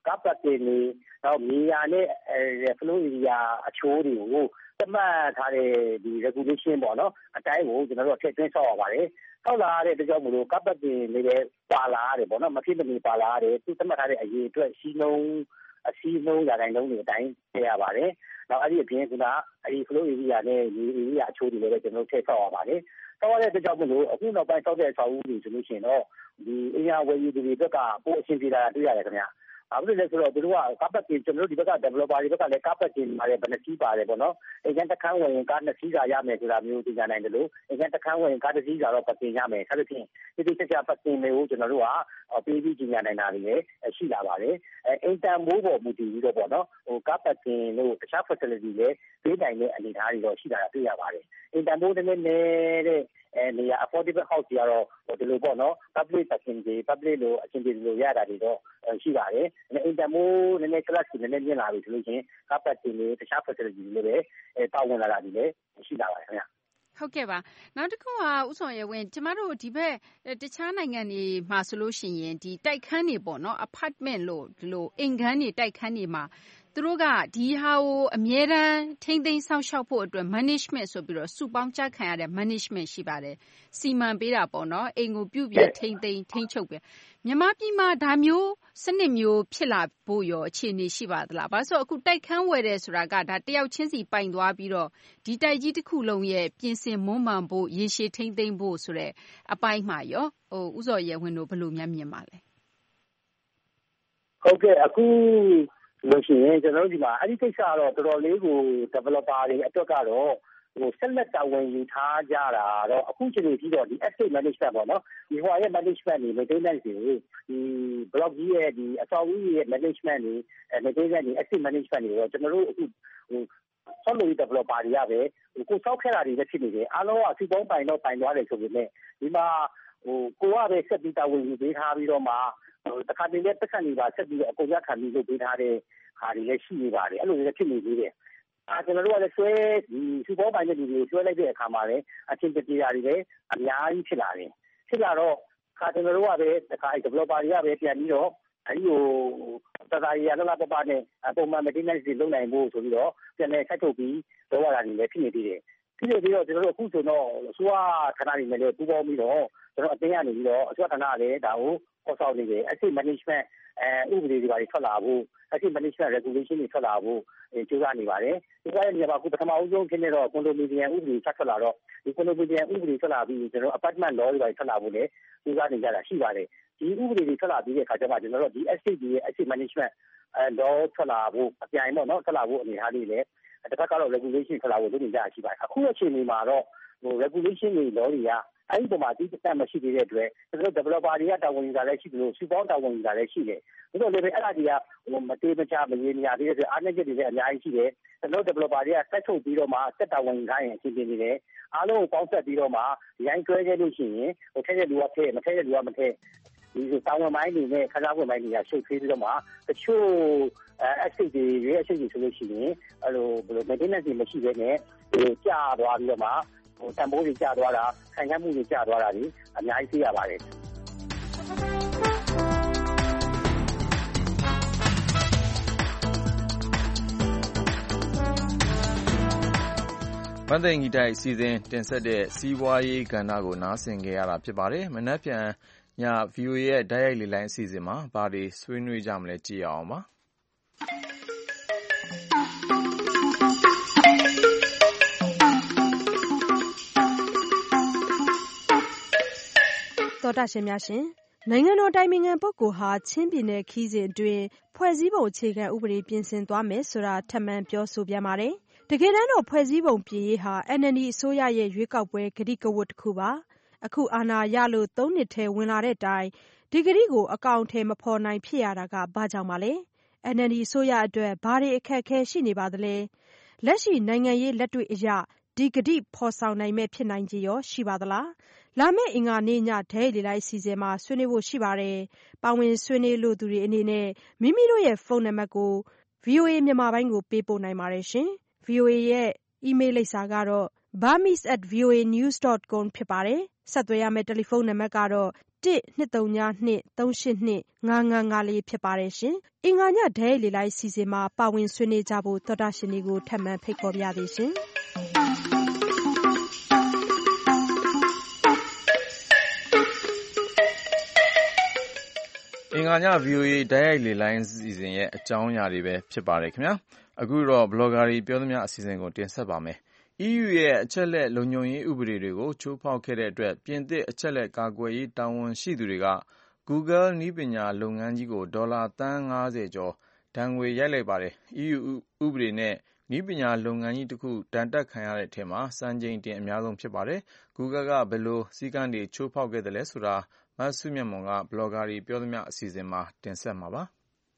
ကားပတ်တင်တွေနောက်မြေယာနဲ့flow area အချိုးတွေကိုသတ်မှတ်ထားတဲ့ဒီ regulation ပေါ့နော်အတိုင်းကိုကျွန်တော်တို့ထည့်သွင်းဆောက်ရပါတယ်ဆောက်လာတဲ့အတွက်ကြောင့်မလို့ကားပတ်တင်တွေလည်းပါလာရတယ်ပေါ့နော်မဖြစ်မနေပါလာရတယ်သူသတ်မှတ်ထားတဲ့အရေးအတွက်အစည်းနှုန်းရာခိုင်နှုန်းတွေအတိုင်းထည့်ရပါတယ်နောက်အဲ့ဒီအပြင်ကအဲ့ဒီ flow area နဲ့မြေ area အချိုးတွေလည်းကျွန်တော်တို့ထည့်ဆောက်ရပါတယ်ဆောက်ရတဲ့အတွက်ကြောင့်မလို့အခုနောက်ပိုင်းဆောက်တဲ့အဆောက်အဦတွေဆိုလို့ရှိရင်တော့ဒီအင်အားဝယ်ယူသူတွေဘက်ကပိုအဆင်ပြေလာတာတွေ့ရတယ်ခင်ဗျာဘာဖြစ်လဲဆိုတော့သူတို့ကကားပတ်တင်ကျွန်တော်တို့ဒီဘက်က developer တွေဘက်ကလည်းကားပတ်တင်ပါတယ်ဘယ်နှစီးပါတယ်ပေါ့နော်အရင်တစ်ခန်းဝင်ကား2စီးစာရမယ်ဆိုတာမျိုးသိကြနိုင်တယ်လို့အရင်တစ်ခန်းဝင်ကား1စီးစာတော့ပတ်တင်ရမယ်ဆက်လို့ဖြင့်ဒီချက်ချက်ပတ်တင်တွေကိုကျွန်တော်တို့ကပေးပြီးကြီးညာနိုင်တာတွေလည်းရှိလာပါတယ်အင်တန်မိုးပေါ်မူတည်ပြီးတော့ပေါ့နော်ကားပတ်တင်လို့တခြား facility လည်းပေးနိုင်တဲ့အနေအထားတွေတော့ရှိလာတာတွေ့ရပါတယ်အင်တန်မိုးနည်းတဲ့နေရာ affordable house တွေကတော့ဒီလိုပေါ့နော် public parking တွေ public လို့အချင်းချင်းလိုရတာတွေတော့ရှိပါတယ်အင်တန်မိုးနည်းနည်း class နည်းနည်းမြင့်လာပြီဆိုလို့ချင်းကားပတ်တင်တွေတခြား facility တွေလည်းပါဝင်လာတာတွေလည်းရှိလာပါတယ်ခင်ဗျဟုတ်ကဲ့ပါနောက်တစ်ခုကဦးစောရဲဝင်းကျမတို့ဒီဘက်တခြားနိုင်ငံတွေမှာဆိုလို့ရှိရင်ဒီတိုက်ခန်းတွေပေါ့နော် apartment လို့ဒီလိုအိမ်ခန်းတွေတိုက်ခန်းတွေမှာသူတို့ကဒီဟာကိုအမြဲတမ်းထိမ့်သိမ်းစောင့်ရှောက်ဖို့အတွက် management ဆိုပြီးတော့စုပေါင်းကြခံရတဲ့ management ရှိပါတယ်စီမံပေးတာပေါ့နော်အိမ်ကိုပြုပြင်ထိမ့်သိမ်းထိမ့်ချုပ်ပဲမြန်မာပြည်မှာဒါမျိုးစနစ်မျိုးဖြစ်လာဖို့ရောအခြေအနေရှိပါသလားဘာလို့ဆိုအခုတိုက်ခန်းဝယ်တယ်ဆိုတာကဒါတယောက်ချင်းစီပိုင်သွားပြီးတော့ဒီတိုက်ကြီးတစ်ခုလုံးရဲ့ပြင်ဆင်မွမ်းမံဖို့ရေရှည်ထိမ့်သိမ်းဖို့ဆိုတဲ့အပိုင်းမှာရောဦးစောရဲဝင်းတို့ဘယ်လိုများမြင်ပါလဲဟုတ်ကဲ့အခုလို့ရှိရင်ကျွန်တော်တို့ဒီမှာအဲ့ဒီကိစ္စကတော့တော်တော်လေးကို developer တွေအတွက်ကတော့ဆက်လက်တာဝန်ယူထားကြတာတော့အခုချိန်ကြီးတော့ဒီ estate management ပေါ့နော်ဒီဟိုရဲ့ management တွေ maintenance တွေဒီ block ကြီးရဲ့ဒီအဆောက်အဦရဲ့ management တွေmaintenance တွေ estate management တွေတော့ကျွန်တော်တို့အခုဆောက်လုပ်ရေး developer တွေကပဲကိုဆောက်ခဲ့တာတွေလည်းဖြစ်နေတယ်အားလုံးကစီပေါင်းပိုင်တော့ပိုင်သွားတယ်ဆိုပေမဲ့ဒီမှာကိုကပဲဆက်ပြီးတာဝန်ယူပေးထားပြီးတော့မှတခါတည်းနဲ့ပတ်စံတွေပါဆက်ပြီးအကုန်ရခံပြီးလုပ်ပေးထားတဲ့ဟာတွေလည်းရှိနေပါတယ်အဲ့လိုလည်းဖြစ်နေသေးတယ်ကျွန်တော်တို့ကလည်းဆွဲဒီစူပေါင်းပိုင်တဲ့လူတွေဆွဲလိုက်တဲ့အခါမှာလည်းအချင်းချင်းတရားတွေလည်းအများကြီးဖြစ်လာတယ်ဖြစ်လာတော့ကျွန်တော်တို့ကပဲတခါ developer တွေကပဲပြန်ပြီးတော့အဲ့ဒီတခါရလာပပနဲ့ပုံမှန် maintenance တွေလုပ်နိုင်ဖို့ဆိုပြီးတော့ပြန်လည်ဆက်ထုတ်ပြီးလုပ်ရတာတွေလည်းဖြစ်နေသေးတယ်ဖြစ်နေပြီးတော့ကျွန်တော်တို့အခုဆိုတော့အစိုးရဌာနတွေနဲ့လည်းပူးပေါင်းပြီးတော့ကျွန်တော်အတင်းရနေပြီးတော့အစိုးရဌာနကလည်းဒါကိုခေါ်ဆောင်နေတယ် asset management ဥပဒေတွေပါထွက်လာဖို့ asset management regulation တွေထွက်လာဖို့ကြိုးစားနေပါတယ်ဒီကနေ့မှာအခုပထမအဦးဆုံးဖြစ်နေတော့ condominium ဥပဒေထွက်လာတော့ဒီ condominium ဥပဒေထွက်လာပြီးကျွန်တော် apartment law တွေထွက်လာဖို့လည်းကြိုးစားနေကြတာရှိပါတယ်ဒီဥပဒေတွေထွက်လာပြီးတဲ့အခါကျမှကျွန်တော်တို့ဒီ asset တွေရဲ့ asset management law ထွက်လာဖို့အပြိုင်ပေါ့နော်ထွက်လာဖို့အနေအထားလေးလည်းတစ်ခါကတော့ regulation ထွက်လာဖို့လုပ်နေကြတာရှိပါတယ်အခုအချိန်ဒီမှာတော့ regulation တွေ law တွေကအဲ့ဒီပုံမှာဒီတက်မရှိသေးတဲ့အတွက်ကျွန်တော်တို့ developer တွေကတာဝန်ယူတာလည်းရှိတယ်လို့စုပေါင်းတာဝန်ယူတာလည်းရှိတယ်ဒါတော့လည်းအဲ့ဒါတွေကမတေးမချမရေမရသေးတဲ့အတွက်အားနည်းချက်တွေလည်းအများကြီးရှိတယ်ကျွန်တော် developer တွေကဆက်ထုတ်ပြီးတော့မှဆက်တာဝန်ယူထားရင်အချင်းချင်းနေတယ်အားလုံးကိုပေါင်းဆက်ပြီးတော့မှရိုင်းတွဲခဲ့လို့ရှိရင်ထည့်တဲ့လူကထည့်မထည့်တဲ့လူကမထည့်ဒီတောင်းဝန်ပိုင်းတွေနဲ့ခန်းစားဝင်ပိုင်းတွေကရှုပ်ထွေးပြီးတော့မှတချို့asset တွေရဲ့ asset တွေဆိုလို့ရှိရင်အဲ့လိုဘယ်လို maintenance တွေမရှိဘဲနဲ့ကြာသွားပြီးတော့မှတန်ဖိုးတွေကျသွားတာခံရမှုတွေကျသွားတာဒီအများကြီးသိရပါတယ်မသိင်္ဂီတိုက်စီစဉ်တင်ဆက်တဲ့စီးပွားရေးကဏ္ဍကိုနားဆင်ကြရတာဖြစ်ပါတယ်မနက်ဖြန်ည VOA ရဲ့ဓာတ်ရိုက်လေလိုင်းအစီအစဉ်မှာဘာတွေဆွေးနွေးကြမလဲကြည့်အောင်ပါတော်တာရှင်များရှင်နိုင်ငံတော်တိုင်ပင်ခံပုဂ္ဂိုလ်ဟာချင်းပြည်နယ်ခီးစဉ်အတွင်းဖွဲ့စည်းပုံအခြေခံဥပဒေပြင်ဆင်သွားမယ်ဆိုတာထပ်မံပြောဆိုပြန်ပါတယ်တကယ်တမ်းတော့ဖွဲ့စည်းပုံပြင်ရေးဟာ NLD အစိုးရရဲ့ရွေးကောက်ပွဲကတိကဝတ်တစ်ခုပါအခုအာဏာရလို့3နှစ်ထဲဝင်လာတဲ့တိုင်ဒီကတိကိုအကောင်အထည်မဖော်နိုင်ဖြစ်ရတာကဘာကြောင့်ပါလဲ NLD အစိုးရအတွက်ဘာတွေအခက်အခဲရှိနေပါသလဲလက်ရှိနိုင်ငံရေးလက်တွေ့အရဒီကတိဖော်ဆောင်နိုင်မဲ့ဖြစ်နိုင်ခြေရောရှိပါသလားလာမယ့်အင်္ဂါနေ့ညဓာတ်ရိုက်လေလိုင်းအစီအစဉ်မှာဆွေးနွေးဖို့ရှိပါတယ်ပါဝင်ဆွေးနွေးလို့သူတွေအနေနဲ့မိမိတို့ရဲ့ဖုန်းနံပါတ်ကို VOA မြန်မာပိုင်းကိုပေးပို့နိုင်ပါတယ်ရှင် VOA ရဲ့ email လိပ်စာကတော့ burmese@voanews.com ဖြစ်ပါတယ်ဆက်သွယ်ရမယ့်တယ်လီဖုန်းနံပါတ်ကတော့ 1-202-382-555 ဖြစ်ပါတယ်ရှင်။အင်္ဂါညဓာတ်ရိုက်လေလိုင်းစီစဉ်မှာပါဝင်ဆွေးနွေးကြဖို့သောတာရှင်တွေကိုထပ်မံဖိတ်ခေါ်ပါရစေရှင်။အင်္ဂါည VOA တိုက်ရိုက်လေလိုင်းစီစဉ်ရဲ့အကြောင်းအရာတွေပဲဖြစ်ပါတယ်ခင်ဗျာအခုတော့ဘလော့ဂါတွေပြောသမျှအစီအစဉ်ကိုတင်ဆက်ပါမယ်EU ရဲ့အချက်လက်လုံခြုံရေးဥပဒေတွေကိုချိုးဖောက်ခဲ့တဲ့အတွက်ပြင်သစ်အချက်လက်ကာကွယ်ရေးတာဝန်ရှိသူတွေက Google နည်းပညာလုပ်ငန်းကြီးကိုဒေါ်လာသန်း50ကျော်ဒဏ်ငွေရိုက်လိုက်ပါတယ် EU ဥပဒေနဲ့နည်းပညာလုပ်ငန်းကြီးတစ်ခုဒဏ်တက်ခံရတဲ့အထက်မှာစံချိန်တင်အများဆုံးဖြစ်ပါတယ် Google ကဘယ်လိုစည်းကမ်းတွေချိုးဖောက်ခဲ့တယ်လဲဆိုတာမဆုမြတ်မွန်ကဘလော့ဂါတွေပြောသမျှအစီအစဉ်မှာတင်ဆက်မှာပါ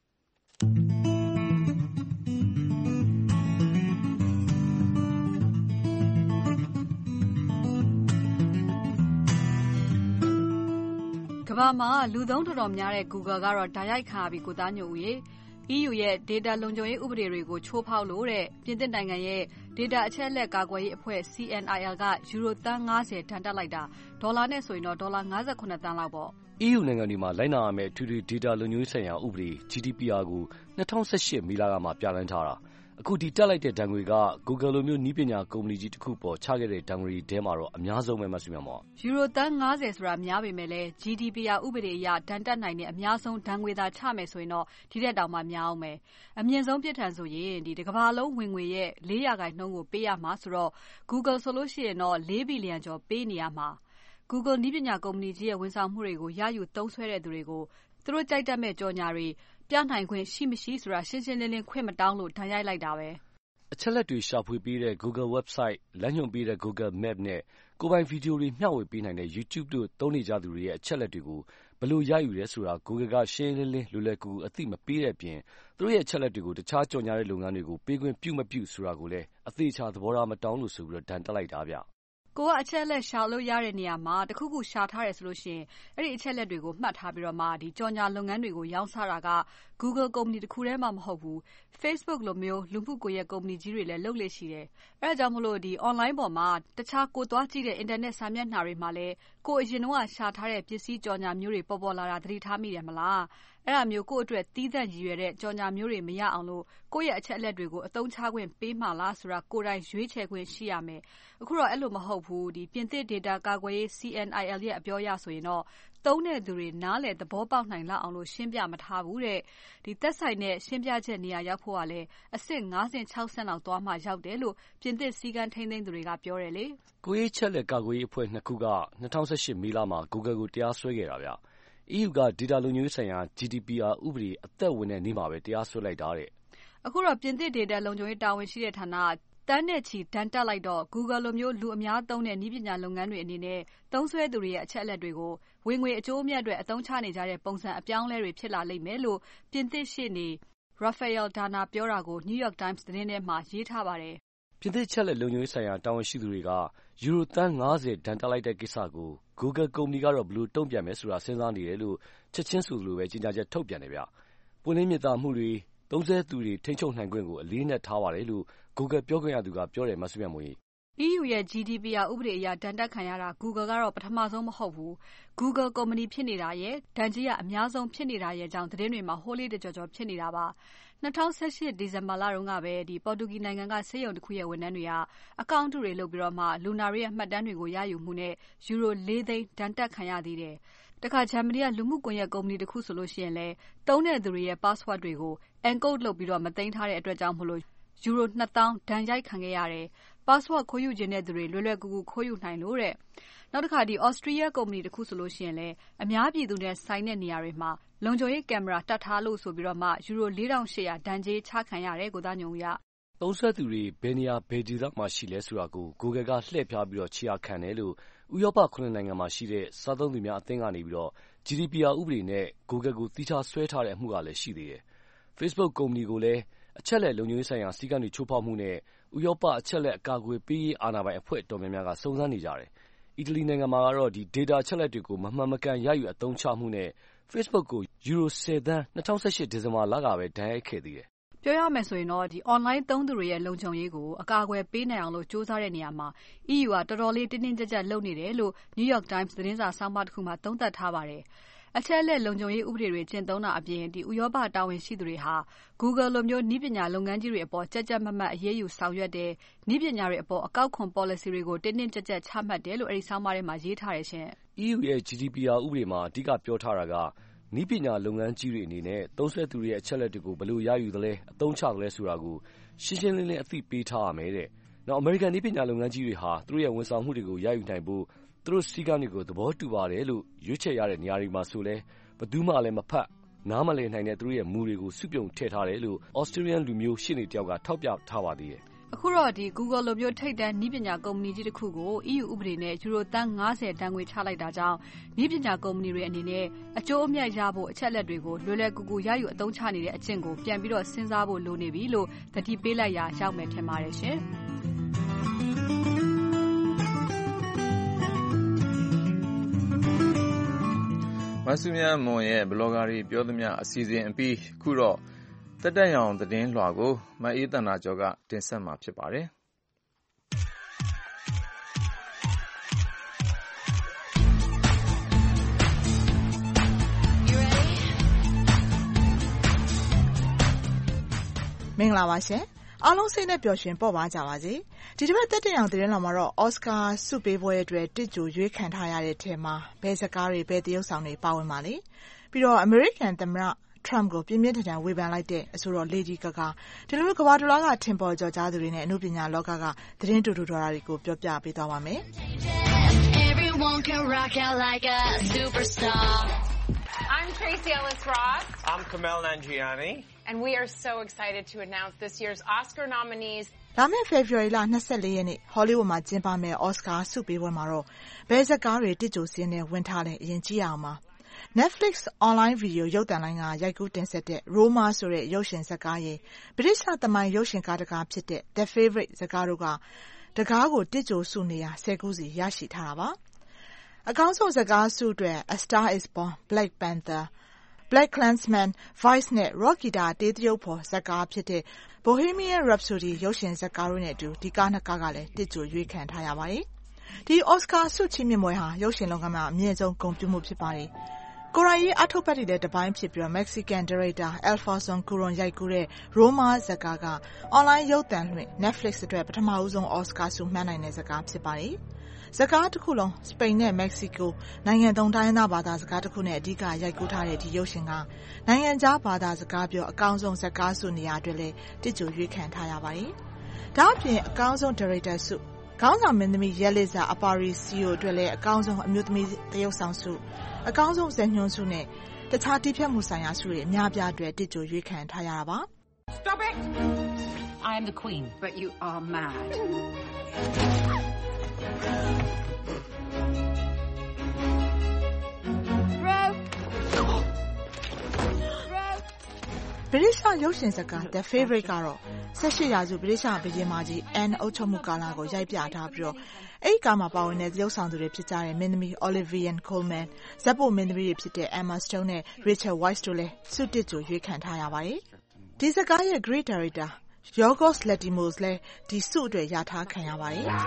ကမ္ဘာမှာလူသုံးတော်တော်များတဲ့ Google ကတော့ဓာတ်ရိုက်ခံရပြီကိုသားညိုဦးရေ EU ရဲ့ data လုံခြုံရေးဥပဒေတွေကိုချိုးဖောက်လို့တဲ့ပြင်သစ်နိုင်ငံရဲ့ data အချက်အလက်ကာကွယ်ရေးအဖွဲ့ CNIL ကယူရိုသန်း50ဒဏ်တက်လိုက်တာဒေါ်လာနဲ့ဆိုရင်တော့ဒေါ်လာ58သန်းလောက်ပေါ့ EU နိုင်ငံတွေမှာလိုက်နာရမယ့်အထူးထူး data လုံခြုံရေးဆိုင်ရာဥပဒေ GDPR ကို2018မေလကမှပြဋ္ဌာန်းထားတာအခုဒီတက်လိုက်တဲ့ဒဏ်ငွေက Google လိုမျိုးနည်းပညာကုမ္ပဏီကြီးတစ်ခုပေါ်ချခဲ့တဲ့ဒဏ်ငွေတွေထဲမှာတော့အများဆုံးပဲမဆုမြတ်မော်ယူရိုသန်း50ဆိုတာများပေမဲ့လည်း GDPR ဥပဒေအရဒဏ်တက်နိုင်တဲ့အများဆုံးဒဏ်ငွေသာချမယ်ဆိုရင်တော့ဒီထက်တောင်မှများအောင်ပဲအမြင့်ဆုံးပြစ်ဒဏ်ဆိုရင်ဒီတစ်ကမ္ဘာလုံးဝင်ငွေရဲ့4%ကိုပေးရမှာဆိုတော့ Google ဆိုလို့ရှိရင်တော့4ဘီလီယံကျော်ပေးနေရမှာ Google နည်းပညာကုမ္ပဏီကြီးရဲ့ဝန်ဆောင်မှုတွေကိုရယူသုံးစွဲတဲ့သူတွေကိုသူတို့ကြိုက်တတ်မဲ့ကြော်ညာတွေပြနိုင်ခွင့်ရှိမရှိဆိုတာရှင်းရှင်းလင်းလင်းခွင့်မတောင်းလို့ဒဏ်ရိုက်လိုက်တာပဲအချက်လက်တွေရှာဖွေပေးတဲ့ Google website လမ်းညွှန်ပေးတဲ့ Google Map နဲ့ကိုယ်ပိုင်ဗီဒီယိုတွေမျှဝေပေးနိုင်တဲ့ YouTube တို့သုံးနေကြသူတွေရဲ့အချက်လက်တွေကိုဘယ်လိုရယူရဲဆိုတာ Google ကရှင်းလင်းလင်းလွယ်လွယ်ကူကူအသိမပေးတဲ့အပြင်သူတို့ရဲ့အချက်လက်တွေကိုတခြားကြော်ညာတဲ့လုပ်ငန်းတွေကိုပေးခွင့်ပြုမပြုဆိုတာကိုလည်းအသေးချာသဘောထားမတောင်းလို့ဆိုပြီးတော့ဒဏ်တက်လိုက်တာဗျကိုကအချက်လက်ရှာလို့ရတဲ့နေရာမှာတခုခုရှာထားတယ်ဆိုလို့ရှိရင်အဲ့ဒီအချက်လက်တွေကိုမှတ်ထားပြီးတော့မှဒီကြော်ညာလုပ်ငန်းတွေကိုရောင်းစားတာက Google ကုမ္ပဏီတစ်ခုတည်းမှမဟုတ်ဘူး Facebook လိုမျိုးလူမှုကွန်ရက်ကုမ္ပဏီကြီးတွေလည်းလုပ်လေ့ရှိတယ်အဲ့ဒါကြောင့်မလို့ဒီ online ပေါ်မှာတခြားကိုသွားကြည့်တဲ့ internet စာမျက်နှာတွေမှာလည်းကိုအရင်ကရှာထားတဲ့ပစ္စည်းကြော်ညာမျိုးတွေပေါ်လာတာသတိထားမိတယ်မလားအဲ့ဒါမျိုးကိုအတွက်တီးသန့်ရည်ရွယ်တဲ့ကြော်ညာမျိုးတွေမရအောင်လို့ကိုယ့်ရဲ့အချက်အလက်တွေကိုအသုံးချခွင့်ပေးမှလားဆိုတာကိုယ်တိုင်ရွေးချယ်ခွင့်ရှိရမယ်အခုတော့အဲ့လိုမဟုတ်ဘူးဒီပြင်သစ် data ကာကွယ်ရေး CNIL ရဲ့အပြောအရဆိုရင်တော့သုံးတဲ့သူတွေနားလည်သဘောပေါက်နိုင်လောက်အောင်လို့ရှင်းပြမထားဘူးတဲ့ဒီသက်ဆိုင်တဲ့ရှင်းပြချက်နေရာရောက်ဖို့ကလည်းအဆင့်5ဆင့်6ဆင့်လောက်သွားမှရောက်တယ်လို့ပြင်သစ်စီကန်းထိန်းသိမ်းသူတွေကပြောတယ်လေကိုရေးချက်လက်ကာကွယ်ရေးအဖွဲ့နှစ်ခုက2018မေလမှာ Google ကိုတရားစွဲခဲ့တာဗျEU က data လုံခြုံရေးဆိုင်ရာ GDPR ဥပဒေအသက်ဝင်တဲ့နေ့မှာပဲတရားစွဲလိုက်တာတဲ့အခုတော့ပြင်သစ် data လုံခြုံရေးတာဝန်ရှိတဲ့ဌာနတန်းနဲ့ချီဒဏ်တက်လိုက်တော့ Google လိုမျိုးလူအများသုံးတဲ့နည်းပညာလုပ်ငန်းတွေအနေနဲ့သုံးစွဲသူတွေရဲ့အချက်အလက်တွေကိုဝင်ငွေအကျိုးအမြတ်အတွက်အသုံးချနေကြတဲ့ပုံစံအပြောင်းအလဲတွေဖြစ်လာလိမ့်မယ်လို့ပြင်သစ်ရှေ့နေ Raphael Dana ပြောတာကို New York Times သတင်းထဲမှာရေးထားပါတယ်ပြင်သစ်ချက်လက်လုံခြုံရေးဆိုင်ရာတာဝန်ရှိသူတွေကယူရိုသန်း50ဒဏ်တက်လိုက်တဲ့ကိစ္စကို Google ကုမ္ပဏီကတော့ဘယ်လိုတုံ့ပြန်မယ်ဆိုတာစဉ်းစားနေတယ်လို့ချက်ချင်းဆိုသလိုပဲကြေညာချက်ထုတ်ပြန်တယ်ဗျပွင့်လင်းမြင်သာမှုတွေသုံးစွဲသူတွေထိန်းချုပ်နိုင်ခွင့်ကိုအလေးနက်ထားပါတယ်လို့ Google ပြောခွင့်ရသူကပြောတယ်မဆုမြတ်မွေ EU ရဲ့ GDPR ဥပဒေအရဒဏ်တက်ခံရတာ Google ကတော့ပထမဆုံးမဟုတ်ဘူး Google ကုမ္ပဏီဖြစ်နေတာရဲ့ဒဏ်ကြီးကအများဆုံးဖြစ်နေတာရဲ့အကြောင်းသတင်းတွေမှာဟိုးလေးတကြော်ကြော်ဖြစ်နေတာပါ2018ဒီဇင်ဘာလတုန်းကပဲဒီပေါ်တူဂီနိုင်ငံကဆေးရုံတစ်ခုရဲ့ဝန်ထမ်းတွေကအကောင့်တုတွေလုပ်ပြီးတော့မှလူနာတွေရဲ့မှတ်တမ်းတွေကိုရယူမှုနဲ့ယူရို4သိန်းဒဏ်တက်ခံရသေးတယ်တခါဂျာမနီကလူမှုကွန်ရက်ကုမ္ပဏီတစ်ခုဆိုလို့ရှိရင်လည်းသုံးတဲ့သူတွေရဲ့ password တွေကို encode လုပ်ပြီးတော့မသိမ်းထားတဲ့အတွက်ကြောင့်မလို့ယူရို2000ဒဏ်ရိုက်ခံခဲ့ရတယ် password ခိုးယူခြင်းတဲ့သူတွေလွယ်လွယ်ကူကူခိုးယူနိုင်လို့တဲ့နောက်တစ်ခါဒီ Austria ကုမ္ပဏီတစ်ခုဆိုလို့ရှိရင်လည်းအများပြည်သူနဲ့ဆိုင်တဲ့နေရာတွေမှာလုံခြုံရေးကင်မရာတပ်ထားလို့ဆိုပြီးတော့မှယူရို4800ဒဏ်ကြေးချခံရတယ်ကိုသားညုံရသုံးစွဲသူတွေဘယ်နေရာဘယ်ဒေသမှာရှိလဲဆိုတာကို Google ကလှည့်ဖျားပြီးတော့ခြေရာခံတယ်လို့ဥရောပ9နိုင်ငံမှာရှိတဲ့စားသုံးသူများအသင်းကနေပြီးတော့ GDPR ဥပဒေနဲ့ Google ကိုတိကျဆွဲထားတဲ့အမှုကလည်းရှိသေးတယ် Facebook ကုမ္ပဏီကိုလည်းအချက်လက်လုံခြုံရေးဆိုင်ရာစည်းကမ်းတွေချိုးဖောက်မှုနဲ့ဥရောပအချက်လက်အကာအကွယ်ပေးရေးအာဏာပိုင်အဖွဲ့တော်များများကစုံစမ်းနေကြတယ်အီတလီနိုင်ငံမှာကတော့ဒီ data အချက်လက်တွေကိုမမှန်မကန်ရယူအသုံးချမှုနဲ့ Facebook ကိုယူရို10သန်း2018ဒီဇင်ဘာလကပဲဒဏ်ရိုက်ခဲ့သေးတယ်ပြောရမယ်ဆိုရင်တော့ဒီ online သုံးသူတွေရဲ့လုံခြုံရေးကိုအကာအကွယ်ပေးနိုင်အောင်လို့စူးစမ်းတဲ့နေရာမှာ EU ကတော်တော်လေးတင်းတင်းကြပ်ကြပ်လုပ်နေတယ်လို့ New York Times သတင်းစာဆောင်းပါးတစ်ခုမှာသုံးသပ်ထားပါတယ်။အချက်အလက်လုံခြုံရေးဥပဒေတွေကျင့်သုံးတာအပြင်ဒီဥရောပတာဝန်ရှိသူတွေဟာ Google လိုမျိုးနည်းပညာလုပ်ငန်းကြီးတွေအပေါ်ကြက်ကြက်မတ်မတ်အရေးယူဆောင်ရွက်တယ်။နည်းပညာတွေအပေါ်အကောက်ခွန် policy တွေကိုတင်းတင်းကြပ်ကြပ်ချမှတ်တယ်လို့အဲဒီဆောင်းပါးထဲမှာရေးထားတယ်ရှင်။ EU ရဲ့ GDPR ဥပဒေမှာအဓိကပြောထားတာကနည်းပညာလုပ်ငန်းကြီးတွေအနေနဲ့သုံးစွဲသူတွေရဲ့အချက်အလက်တွေကိုဘယ်လိုရယူသလဲအသုံးချသလဲဆိုတာကိုရှင်းရှင်းလင်းလင်းအသိပေးထားရမယ်တဲ့။နောက်အမေရိကန်နည်းပညာလုပ်ငန်းကြီးတွေဟာသူတို့ရဲ့ဝန်ဆောင်မှုတွေကိုရယူနိုင်ဖို့သူတို့စည်းကမ်းတွေကိုသဘောတူပါတယ်လို့ရွေးချယ်ရတဲ့နေရာတွေမှာဆိုလဲဘယ်သူမှလည်းမဖတ်နားမလည်နိုင်တဲ့သူတို့ရဲ့မူတွေကိုစုပြုံထည့်ထားတယ်လို့ Australian လူမျိုးရှင်းနေတယောက်ကထောက်ပြထားပါသေးတယ်။အခုတော့ဒီ Google လိုမျိုးထိပ်တန်းနည်းပညာကုမ္ပဏီကြီးတစ်ခုကို EU ဥပဒေနဲ့ယူရိုသန်း50တန်ငွေချလိုက်တာကြောင့်နည်းပညာကုမ္ပဏီတွေအနေနဲ့အကျိုးအမြတ်ရဖို့အချက်အလက်တွေကိုလွယ်လွယ်ကူကူရယူအသုံးချနေတဲ့အကျင့်ကိုပြန်ပြီးတော့စဉ်းစားဖို့လိုနေပြီလို့သတိပေးလိုက်ရာရောက်မယ်ထင်ပါတယ်ရှင်မဆုမြတ်မွန်ရဲ့ဘလော့ဂါတွေပြောသမျှအစီအစဉ်အပြီးခုတော့တက်တက်ရောင်သတင်းလွှာကိုမအေးတနာကျော်ကတင်ဆက်မှာဖြစ်ပါတယ်မင်္ဂလာပါရှင်အားလုံးစိတ်နဲ့ပျော်ရွှင်ပေါ့ပါကြပါစေဒီတစ်ပတ်တက်တက်ရောင်သတင်းလွှာမှာတော့အော်စကာဆုပေးပွဲအတွက်တစ်ကြိုရွေးခံထားရတဲ့ထဲမှာဘယ်ဇာတ်ကားတွေဘယ်သရုပ်ဆောင်တွေပါဝင်ပါလဲပြီးတော့အမေရိကန်သမ္မတTrump ကိုပြင်းပြင်းထန်ထန်ဝေဖန်လိုက်တဲ့အဆိုတော် Lady Gaga ဒီလိုမျိုးကမ္ဘာတစ်လွှားကထင်ပေါ်ကျော်ကြားသူတွေနဲ့အနုပညာလောကကသတင်းတူတူတော်တာတွေကိုပြောပြပေးသွားပါမယ်။ Everyone can rock out like a superstar. I'm Tracy Ellis Ross. I'm Kumail Nanjiani. And we are so excited to announce this year's Oscar nominees. လာမယ့် February လ24ရက်နေ့ Hollywood မှာကျင်းပမယ့် Oscar ဆုပေးပွဲမှာတော့ဘယ်ဇာတ်ကားတွေတစ်ကြိုစင်းနဲ့ဝင်ထားလဲအရင်ကြည့်ရအောင်ပါ။ Netflix online video ရုပ်သံလိုင်းကရိုက်ကူးတင်ဆက်တဲ့ Roma ဆိုတဲ့ရုပ်ရှင်ဇာတ်ကားရဲ့ဗြိတိသျှသမိုင်းရုပ်ရှင်ကားတစ်ကားဖြစ်တဲ့ The Favourite ဇာတ်ကားတို့ကတကားကိုတစ်ကြိုဆုနေရာ10ခုစီရရှိထားတာပါ။အကောင်းဆုံးဇာတ်ကားဆုအတွက် A Star is Born, Black Panther, Black Klansman, Vice နဲ့ Rocky တာတေးသရုပ်ဖော်ဇာတ်ကားဖြစ်တဲ့ Bohemian Rhapsody ရုပ်ရှင်ဇာတ်ကားတို့နဲ့အတူဒီကားနှစ်ကားကလည်းတစ်ကြိုရွေးခံထားရပါတယ်။ဒီ Oscar ဆုချီးမြှင့်ပွဲဟာရုပ်ရှင်လောကမှာအမြင့်ဆုံးဂုဏ်ပြုမှုဖြစ်ပါတယ်။ကိုရိုင်းရေးအထုပ်ပတ်တွေလည်းတစ်ပိုင်းဖြစ်ပြီးတော့ Mexican director Alfonso Cuarón ရိုက်ကူးတဲ့ Roma ဇာတ်ကားက online ရုပ်သံလွှင့် Netflix အတွက်ပထမဦးဆုံး Oscar ဆုမှန်းနိုင်တဲ့ဇာတ်ကားဖြစ်ပါတယ်။ဇာတ်ကားတစ်ခုလုံးစပိန်နဲ့ Mexico နိုင်ငံသုံးတိုင်းရင်းသားဘာသာစကားတစ်ခုနဲ့အဓိကရိုက်ကူးထားတဲ့ဒီရုပ်ရှင်ကနိုင်ငံခြားဘာသာစကားပြောအကောင်းဆုံးဇာတ်ကားဆုနေရာအတွက်လည်းတစ်ကြိုရွေးခံထားရပါတယ်။ဒါ့အပြင်အကောင်းဆုံး director ဆုခေါင်းဆောင်မင်းသမီး Yalitza Aparicio အတွက်လည်းအကောင်းဆုံးအမျိုးသမီးသရုပ်ဆောင်ဆုအကောင်းဆုံးဇာတ်ညွှန်းဆုနဲ့တခြားတည်ဖြတ်မှုဆိုင်ရာဆုတွေအများပြားအတွက်တစ်ကြိုရွေးခံထားရတာပါ။ Stop it! I am the queen, but you are mad. ဗြိတိသျှရုပ်ရှင်ဇာတ်ကား The Favourite ကတော့18ရာစုဗြိတိသျှဘုရင်မကြီး Anne အုပ်ချုပ်မှုကာလကိုရိုက်ပြထားပြီးတော့အဲ့ဒီကားမှာပါဝင်တဲ့ရုပ်ဆောင်သူတွေဖြစ်ကြတဲ့မင်းသမီး Olivia Colman ဇက်ပိုမင်းသမီးတွေဖြစ်တဲ့ Emma Stone နဲ့ Rachel Weisz တို့လည်းဆုတစ်ကြိုရွေးခံထားရပါတယ်။ဒီဇာတ်ကားရဲ့ Great Director Yorgos Lanthimos လည်းဒီဆုအတွက်ရထားခံရပါတယ်။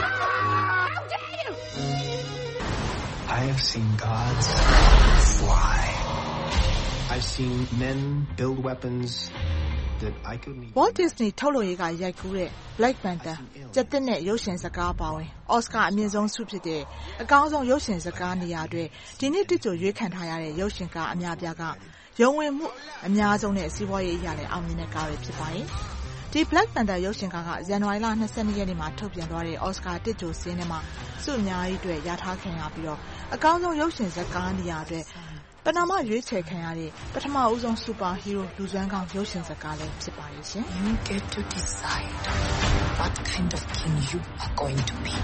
I have seen gods fly. I've seen men build weapons that I couldn't even... Walt Disney ထုတ်လုပ်ရေးကရိုက်ကူးတဲ့ Black Panther ကျက်သစ်နဲ့ရုပ်ရှင်ဇာတ်ကားပါဝင်အော်စကာအမြင့်ဆုံးဆုဖြစ်တဲ့အကောင်းဆုံးရုပ်ရှင်ဇာတ်ကားနေရာအတွက်ဒီနှစ်တစ်ကြိုရွေးခံထားရတဲ့ရုပ်ရှင်ကားအများပြားကရုံဝင်မှုအများဆုံးနဲ့စီးပွားရေးအရာနဲ့အောင်မြင်တဲ့ကားတွေဖြစ်ပါတယ်။ဒီ Black Panther ရုပ်ရှင်ကားကဇန်နဝါရီလ22ရက်နေ့မှာထုတ်ပြန်သွားတဲ့အော်စကာတစ်ကြိုစင်းထဲမှာဆုအများကြီးအတွက်ရထားခံရပြီးတော့အကောင်းဆုံးရုပ်ရှင်ဇာတ်ကားနေရာအတွက်ပဏာမရွေးချယ်ခံရတဲ့ပထမဦးဆုံးစူပါဟီးရိုးလူစွမ်းကောင်းရုပ်ရှင်ဇာတ်ကားလည်းဖြစ်ပါရဲ့ရှင် You get to decide what kind of king you are going to be.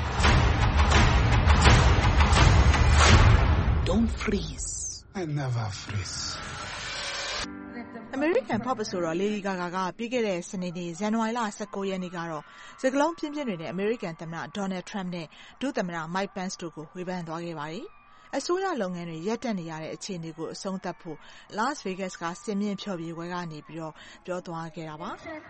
Don't freeze. I never freeze. American Pop ဆိုတော့ Lady Gaga ကပြီးခဲ့တဲ့စနေနေ့ဇန်နဝါရီလ19ရက်နေ့ကတော့စကလုံးပြင်းပြင်းတွေနဲ့ American သမ္မတ Donald Trump နဲ့ဒုသမ္မတ Mike Pence တို့ကိုဝေဖန်သွားခဲ့ပါတယ်။အစိုးရလုပ်ငန်းတွေရပ်တန့်နေရတဲ့အခြေအနေကိုအဆုံးသတ်ဖို့ Las Vegas ကစင်မြင့်ဖျော်ဖြေပွဲကနေပြီးတော့ပြောသွားခဲ့တာပါ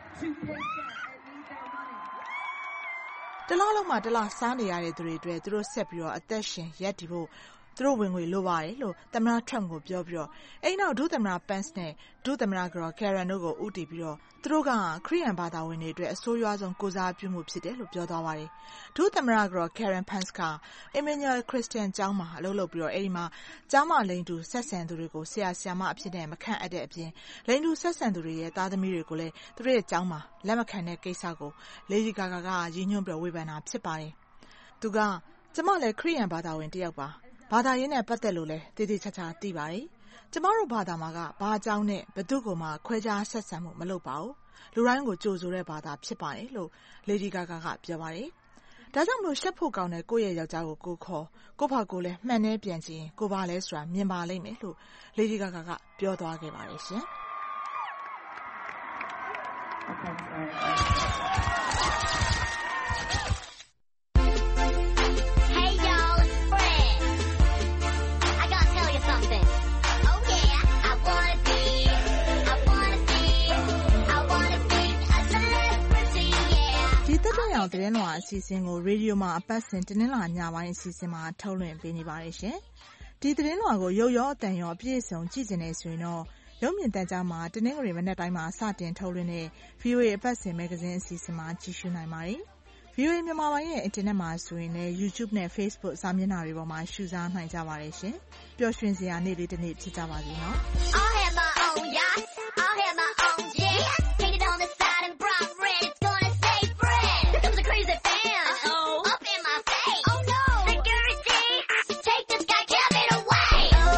တလားလုံးမှာတလားစားနေရတဲ့သူတွေအတွက်သူတို့ဆက်ပြီးတော့အသက်ရှင်ရပ်တည်ဖို့သူတို့ဝင်ငွေလိုပါတယ်လို့သမ္မတ Trump ကိုပြောပြီးတော့အဲ့နောက်ဒုသမ္မတ Pence နဲ့ဒုသမ္မတ Karen တို့ကိုဦးတည်ပြီးတော့သူတို့ကခရစ်ယာန်ဘာသာဝင်တွေအတွက်အဆိုးရွားဆုံးကိုစားပြုမှုဖြစ်တယ်လို့ပြောသွားပါတယ်ဒုသမ္မတ Karen Pence က Emmanuel Christian ကျောင်းမှာအလုပ်လုပ်ပြီးတော့အဲ့ဒီမှာကျောင်းမှာလိင်တူဆက်ဆံသူတွေကိုဆရာဆရာမအဖြစ်နဲ့မခန့်အပ်တဲ့အပြင်လိင်တူဆက်ဆံသူတွေရဲ့သားသမီးတွေကိုလည်းသူတို့ရဲ့ကျောင်းမှာလက်မခံတဲ့ကိစ္စကို Lady Gaga ကရည်ညွှန်းပြီးဝေဖန်တာဖြစ်ပါတယ်သူကကျမလည်းခရစ်ယာန်ဘာသာဝင်တစ်ယောက်ပါဘာသာရေးနဲ့ပတ်သက်လို့လဲတည်တည်ချာချာသိပါတယ်ကျမတို့ဘာသာမှာကဘာအကြောင်းနဲ့ဘယ်သူ့ကိုမှခွဲခြားဆက်ဆံမှုမလုပ်ပါဘူးလူတိုင်းကိုကြိုဆိုတဲ့ဘာသာဖြစ်ပါတယ်လို့ Lady Gaga ကပြောပါတယ်ဒါကြောင့်မလို့ရှက်ဖို့ကောင်းတဲ့ကိုယ့်ရဲ့ယောက်ျားကိုကိုခေါ်ကိုဖာကိုလည်းမှန်နေပြန်ချင်းကိုပါလဲဆိုတာမြင်ပါလိမ့်မယ်လို့ Lady Gaga ကပြောသွားခဲ့ပါတယ်ရှင်သတင်းလွှာအစီအစဉ်ကိုရေဒီယိုမှာအပတ်စဉ်တင်းနှလာညပိုင်းအစီအစဉ်မှာထုတ်လွှင့်ပေးနေပါတယ်ရှင်။ဒီသတင်းလွှာကိုရုပ်ရောအသံရောအပြည့်အစုံကြည့်နေဆိုရင်တော့ရုပ်မြင်သံကြားမှာတင်းနှငွေမနေ့တိုင်းမှာစတင်ထုတ်လွှင့်တဲ့ VOA အပတ်စဉ်မဂ္ဂဇင်းအစီအစဉ်မှာကြည့်ရှုနိုင်ပါတယ်။ VOA မြန်မာပိုင်းရဲ့အင်တာနက်မှာဆိုရင်လည်း YouTube နဲ့ Facebook စာမျက်နှာတွေပေါ်မှာရှုစားနိုင်ကြပါတယ်ရှင်။ပျော်ရွှင်စရာနေ့လေးတစ်နေ့ဖြစ်ကြပါစေနော်။ I'll have my own yacht. I'll have my own jet. Painted on the side and bright red. It's gonna stay fresh. Here comes the crazy fan. Up in my face. Oh no. Security. Take this guy, Kevin away.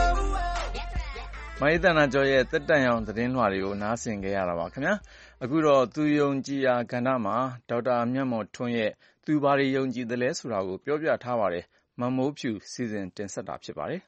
မိုင်းတန်နာကျော်ရဲ့တက်တန်ရောင်သတင်းလွှာတွေကိုနားဆင်ကြရတာပါခင်ဗျာအခုတော့သူယုံကြည်ရာကဏ္ဍမှာဒေါက်တာမြတ်မော်ထွန်းရဲ့သူဘာတွေယုံကြည်သလဲဆိုတာကိုပြောပြထားပါတယ်မမိုးဖြူစီစဉ်တင်ဆက်တာဖြစ်ပါတယ်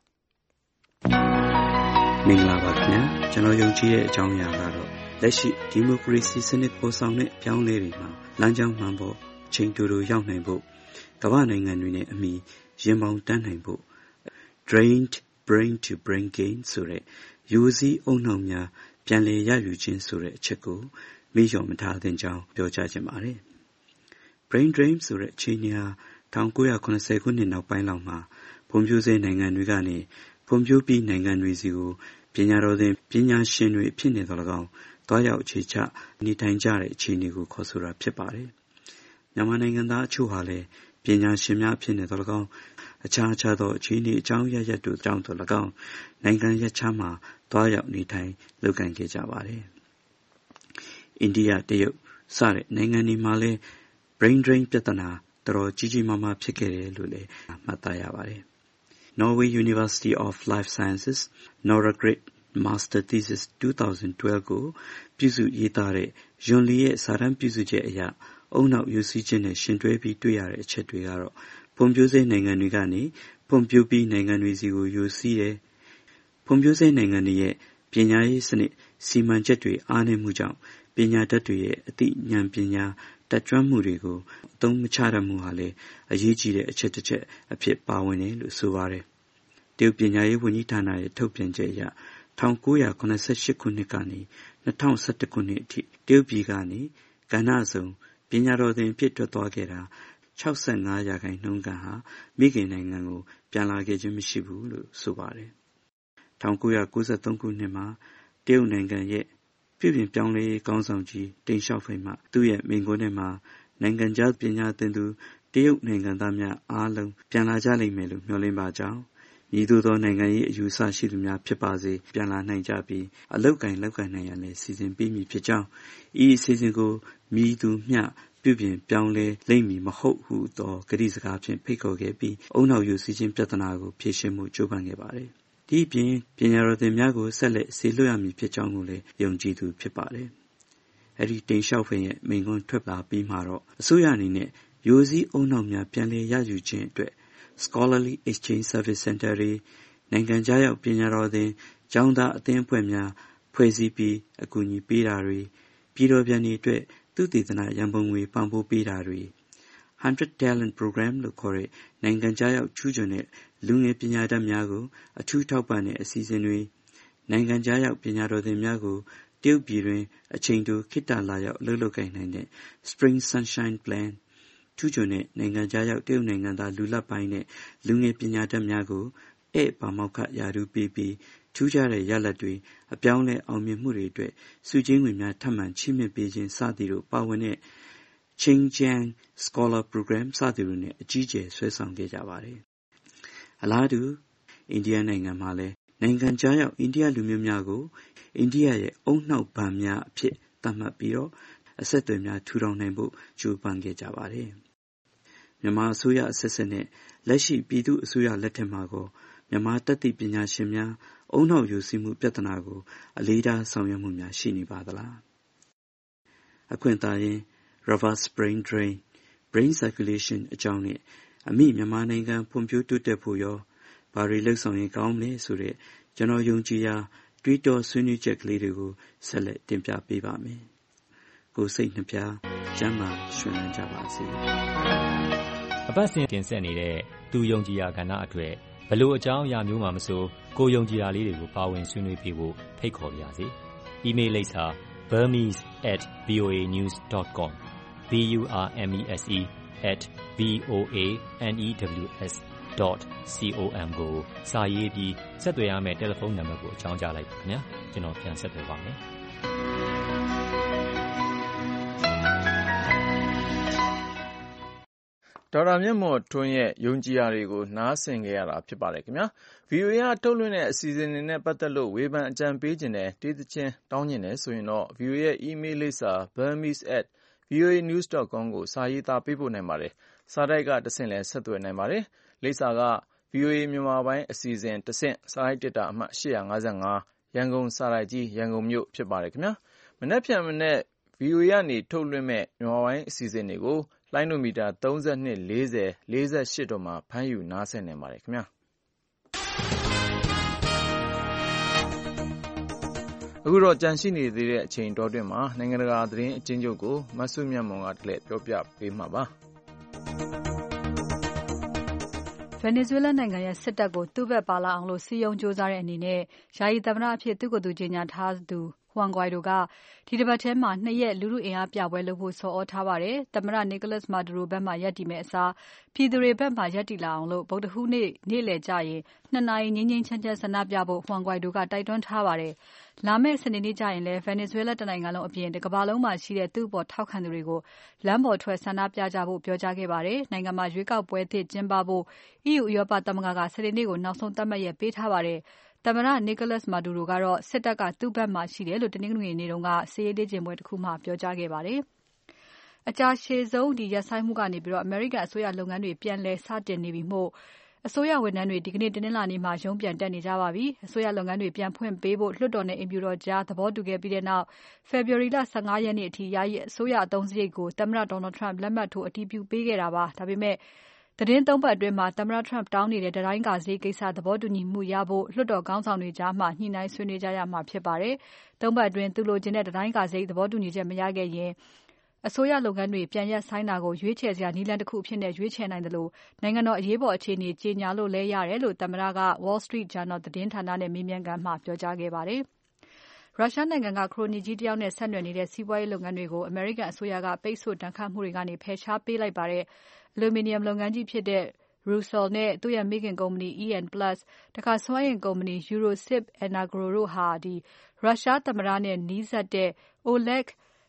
မင်္ဂလာပါခင်ဗျာကျွန်တော်ယုံကြည်တဲ့အကြောင်းအရာကတော့လက်ရှိဒီမိုကရေစီစနစ်ပေါ်ဆောင်တဲ့အပြောင်းလဲတွေမှာလမ်းကြောင်းမှန်ဖို့ချိန်တူတူရောက်နိုင်ဖို့ကမ္ဘာနိုင်ငံတွေနဲ့အမီရင်ပေါင်တန်းနိုင်ဖို့ drained brain to brain gain ဆိုတဲ့ယူစည်းအုံနှောင်များပြန်လည်ရယူခြင်းဆိုတဲ့အချက်ကိုမေ့လျော့မထားသင့်ကြောင်းပြောကြားခြင်းပါတယ် brain drain ဆိုတဲ့အခြေအနေဟာ1980ခုနှစ်နောက်ပိုင်းလောက်မှာဖွံ့ဖြိုးဆဲနိုင်ငံတွေကနေဖွံ့ဖြိုးပြီးနိုင်ငံတွေစီကိုပညာတော်သင်ပညာရှင်တွေဖြစ်နေတော်၎င်းတွားရောက်အခြေချနေထိုင်ကြတဲ့အခြေအနေကိုခေါ်ဆိုတာဖြစ်ပါတယ်မြန်မာနိုင်ငံသားအချို့ဟာလည်းပညာရှင်များဖြစ်နေတော်၎င်းအခြားသောအခြေအနေအကြောင်းရရက်တို့ကြောင့်တော်၎င်းနိုင်ငံရပ်ခြားမှာတွားရောက်နေထိုင်လုပ်ကိုင်ခဲ့ကြပါတယ်အိန္ဒိယတရုတ်စတဲ့နိုင်ငံတွေမှာလည်း brain drain ပြဿနာတော်တော်ကြီးကြီးမားမားဖြစ်ခဲ့တယ်လို့လည်းမှတ်သားရပါတယ်Norway University of Life Sciences Norgrid Master Thesis 2012ကိုပြုစုရေးသားတဲ့ယွန်လီရဲ့စာတမ်းပြုစုချက်အရအုံနောက်ယူစည်းခြင်းနဲ့ရှင်တွဲပြီးတွေ့ရတဲ့အချက်တွေကတော့ဖွံ့ဖြိုးဆဲနိုင်ငံတွေကနေဖွံ့ဖြိုးပြီးနိုင်ငံတွေစီကိုယူစည်းတယ်ဖွံ့ဖြိုးဆဲနိုင်ငံတွေရဲ့ပညာရေးစနစ်စီမံချက်တွေအားနည်းမှုကြောင့်ပညာတတ်တွေရဲ့အသိဉာဏ်ပညာတက်ကြွမှုတွေကိုအသုံးမချတတ်မှုဟာလည်းအရေးကြီးတဲ့အချက်တစ်ချက်အဖြစ်ပါဝင်တယ်လို့ဆိုပါတယ်တရုတ်ပညာရေးဝန်ကြီးဌာနရဲ့ထုတ်ပြန်ချက်အရ1988ခုနှစ်ကနေ2011ခုနှစ်အထိတရုတ်ပြည်ကနေကဏ္ဍစုံပညာတော်သင်ဖြစ်ထွက်သွားခဲ့တာ65%ခန့်ဟာမိခင်နိုင်ငံကိုပြန်လာခဲ့ခြင်းမရှိဘူးလို့ဆိုပါတယ်1993ခုနှစ်မှာတရုတ်နိုင်ငံရဲ့ပြည်ပြင်ပြောင်းလဲရေးကောင်းဆောင်ကြီးတိန်ရှောက်ဖိန်မှသူ့ရဲ့မိန့်ခွန်းထဲမှာနိုင်ငံခြားပညာသင်သူတရုတ်နိုင်ငံသားများအားလုံးပြန်လာကြလိမ့်မယ်လို့မျှော်လင့်ပါကြောင်းညီတို့သောနိုင်ငံရေးအယူအဆရှိသူများဖြစ်ပါစေပြန်လာနိုင်ကြပြီးအလောက်ကိုင်လောက်ကိုင်နိုင်ရန်လည်းစီစဉ်ပေးမည်ဖြစ်ကြောင်းဤအစီအစဉ်ကိုမြည်သူမျှပြုပြင်ပြောင်းလဲလိမ့်မည်မဟုတ်ဟုသောကတိစကားဖြင့်ဖိတ်ခေါ်ခဲ့ပြီးအုံနောက်ယူစီခြင်းပြဿနာကိုဖြေရှင်းမှုကြိုးပမ်းခဲ့ပါတယ်ဒီအပြင်ပညာတော်သင်များကိုဆက်လက်ဆေလွှတ်ရမည်ဖြစ်ကြောင်းကိုလည်းယုံကြည်သူဖြစ်ပါတယ်အဲ့ဒီတိန်လျှောက်ဖိန်ရဲ့မိန့်ခွန်းထွက်လာပြီးမှတော့အစိုးရအနေနဲ့ယူစည်းအုံနောက်များပြန်လည်ရယူခြင်းအတွက်Scholarly Exchange Service Center တွေနိုင်ငံခြားရောက်ပညာတော်သင်ကျောင်းသားအသင်းအဖွဲ့များဖွဲ့စည်းပြီးအကူအညီပေးတာတွေပြည်တော်ပြန်တွေအတွက်သုတေသနရန်ပုံငွေပံ့ပိုးပေးတာတွေ100 Talent Program လို့ခေါ်တဲ့နိုင်ငံခြားရောက်ချူးချွန်တဲ့လူငယ်ပညာတတ်များကိုအထူးထောက်ပံ့တဲ့အစီအစဉ်တွေနိုင်ငံခြားရောက်ပညာတော်သင်များကိုတရုတ်ပြည်တွင်အချိန်တိုခေတ္တလာရောက်အလုပ်လုပ်ကိုင်နိုင်တဲ့ Spring Sunshine Plan ထူးချွန်တဲ့နိုင်ငံခြားရောက်တရုတ်နိုင်ငံသားလူလတ်ပိုင်းနဲ့လူငယ်ပညာတတ်များကိုပါမောက္ခရာထူးပေးပြီးထူးခြားတဲ့ရလဒ်တွေအပြောင်းလဲအောင်မြင်မှုတွေအတွက်ဆုကြေးငွေများထပ်မံချီးမြှင့်ပေးခြင်းစသည်တို့ပါဝင်တဲ့ Xinjiang Scholar Program စသည်တို့နဲ့အကြီးအကျယ်ဆွဲဆောင်ခဲ့ကြပါတယ်။အလားတူအိန္ဒိယနိုင်ငံမှာလည်းနိုင်ငံခြားရောက်အိန္ဒိယလူမျိုးများကိုအိန္ဒိယရဲ့အုံနှောက်ဘဏ်များအဖြစ်သတ်မှတ်ပြီးတော့အဆက်အသွယ်များထူထောင်နိုင်ဖို့ကြိုးပမ်းခဲ့ကြပါတယ်။မြန်မာအစိုးရအဆက်ဆက်နဲ့လက်ရှိပြည်သူ့အစိုးရလက်ထက်မှာကိုမြန်မာတတ်သိပညာရှင်များအုံနှောက်ယူစီမှုပြဿနာကိုအလေးထားဆောင်ရွက်မှုများရှိနေပါသလား။အခွင့်အရေး reverse brain drain brain circulation အကြောင်းနဲ့အမိမြန်မာနိုင်ငံဖွံ့ဖြိုးတိုးတက်ဖို့ရောဘာတွေလှုပ်ဆောင်ရင်ကောင်းမလဲဆိုတဲ့ကျွန်တော်ယုံကြည်ရာတွေးတောဆွေးနွေးချက်ကလေးတွေကိုဆက်လက်တင်ပြပေးပါမယ်။ကိုယ်စိတ်နှပြကျမ်းမာရွှင်လန်းကြပါစေ။အပတ်စဉ်တင်ဆက်နေတဲ့သူယုံကြည်ရာကဏ္ဍအတွက်ဘလို့အကြောင်းအရာမျိုးမှမဆိုကိုယုံကြည်ရာလေးတွေကိုပါဝင်ဆွေးနွေးပေးဖို့ဖိတ်ခေါ်ပါရစေ။ email လိပ်စာ burmese@voanews.com burmese@voanews.com ကိုစာရေးပြီးဆက်သွယ်ရမယ့်တယ်လီဖုန်းနံပါတ်ကိုအကြောင်းကြားလိုက်ပါခင်ဗျာကျွန်တော်ပြန်ဆက်သွယ်ပါမယ်ဒေါက်တာမြတ်မော်ထွန်းရဲ့ယုံကြည်ရာတွေကိုနားဆင်ကြရတာဖြစ်ပါတယ်ခင်ဗျာ VOA ကထုတ်လွှင့်တဲ့အစီအစဉ်တွေနဲ့ပတ်သက်လို့ဝေဖန်အကြံပေးခြင်းနဲ့တေးသချင်းတောင်းခြင်းနဲ့ဆိုရင်တော့ VOA ရဲ့ email လိပ်စာ burmese@voanews.com ကိုစာရေးသားပေးပို့နိုင်ပါတယ်စာတိုက်ကတဆင့်လဲဆက်သွယ်နိုင်ပါတယ်လိပ်စာက VOA မြန်မာပိုင်းအစီအစဉ်တဆင့်စာရိုက်တက်တာအမှတ်855ရန်ကုန်စာရိုက်ကြီးရန်ကုန်မြို့ဖြစ်ပါတယ်ခင်ဗျာမနေ့ဖြန်မနေ့ VOA ကနေထုတ်လွှင့်မဲ့မြန်မာပိုင်းအစီအစဉ်တွေကိုလိုင်းနိုမီတာ32 40 48တို့မှာဖမ်းယူနားဆင်နိုင်ပါတယ်ခင်ဗျာအခုတော့ကြန့်ရှိနေသေးတဲ့အချိန်တော်တွင်မှာနိုင်ငံတကာသတင်းအကျဉ်းချုပ်ကိုမဆုမြတ်မွန်ကတည်းကပြောပြပေးမှာပါဗင်နီဇွဲလားနိုင်ငံရဲ့စစ်တပ်ကိုသူ့ဘက်ပါလာအောင်လို့စီယုံကြိုးစားတဲ့အနေနဲ့ယာယီသမ္မတအဖြစ်သူ့ကိုယ်သူကြေညာထားသူJuan Guaido ကဒီတစ်ပတ်ထဲမှာ2ရက်လူထုအင်အားပြပွဲလုပ်ဖို့ဆော်ဩထားပါတယ်။သမ္မတ Nicolas Maduro ဘက်မှရပ်တည်မဲ့အစားပြည်သူတွေဘက်မှရပ်တည်လာအောင်လို့ဗုဒ္ဓဟူးနေ့နေ့လယ်ကျရင်2နာရီငြိမ်းငြိမ်းချမ်းချမ်းဆန္ဒပြဖို့ Juan Guaido ကတိုက်တွန်းထားပါတယ်။လာမယ့်စနေနေ့ကျရင်လည်း Venezuela တနိုင်ငံလုံးအပြင်တစ်ကမ္ဘာလုံးမှာရှိတဲ့သူ့အပေါ်ထောက်ခံသူတွေကိုလမ်းပေါ်ထွက်ဆန္ဒပြကြဖို့ပြောကြားခဲ့ပါတယ်။နိုင်ငံမှာရွေးကောက်ပွဲသစ်ကျင်းပဖို့ EU ဥရောပသမဂ္ဂကစနေနေ့ကိုနောက်ဆုံးသတ်မှတ်ရက်ပေးထားပါတယ်။သမ္မတ Nicolas Maduro ကတော့စစ်တပ်ကသူ့ဘက်မှာရှိတယ်လို့တနင်္ဂနွေနေ့တုန်းကစစ်ရေးလေ့ကျင့်ပွဲတစ်ခုမှာပြောကြားခဲ့ပါတယ်။အကြာရှည်ဆုံးရပ်ဆိုင်းမှုကနေပြီးတော့အမေရိကန်အစိုးရလုပ်ငန်းတွေပြန်လည်စတင်နေပြီမို့အစိုးရဝန်ထမ်းတွေဒီကနေ့တင်းလာနေ့မှာရုံးပြန်တက်နေကြပါပြီ။အစိုးရလုပ်ငန်းတွေပြန်ဖွင့်ပေးဖို့လွှတ်တော်နဲ့အင်ပြူတော်ကြားသဘောတူခဲ့ပြီးတဲ့နောက် February လ15ရက်နေ့အထိယာယီအစိုးရအသုံးစရိတ်ကိုသမ္မတ Donald Trump လက်မှတ်ထိုးအတည်ပြုပေးခဲ့တာပါ။ဒါပေမဲ့သတင်း3ပတ်အတွင်းမှာသမ္မတ Trump တောင်းနေတဲ့တိုင်းကာဈေးကိစ္စသဘောတူညီမှုရဖို့လွှတ်တော်ခေါင်းဆောင်တွေကြားမှာညှိနှိုင်းဆွေးနွေးကြရမှာဖြစ်ပါတယ်။3ပတ်အတွင်းသူလိုချင်တဲ့တိုင်းကာဈေးသဘောတူညီချက်မရခဲ့ရင်အစိုးရလုပ်ငန်းတွေပြန်ရပ်ဆိုင်းတာကိုရွေးချယ်စရာနည်းလမ်းတစ်ခုအဖြစ်နဲ့ရွေးချယ်နိုင်တယ်လို့နိုင်ငံတော်အရေးပေါ်အခြေအနေကြေညာလို့လဲရတယ်လို့သမ္မတက Wall Street Journal သတင်းဌာနနဲ့မေးမြန်းခန်းမှာပြောကြားခဲ့ပါတယ်။ရုရှားနိုင်ငံကခရိုနီကြီးတယောက်နဲ့ဆက်နွယ်နေတဲ့စီးပွားရေးလုပ်ငန်းတွေကိုအမေရိကန်အစိုးရကပိတ်ဆို့တန်ခတ်မှုတွေကနေဖယ်ရှားပေးလိုက်ပါတယ်။အလူမီနီယံလုပ်ငန်းကြီးဖြစ်တဲ့Rusal နဲ့သူ့ရဲ့မိခင်ကုမ္ပဏီ EN Plus တခါစွမ်းအင်ကုမ္ပဏီ Eurosip Energo တို့ဟာရုရှားသမ္မတနဲ့နီးစပ်တဲ့ Oleg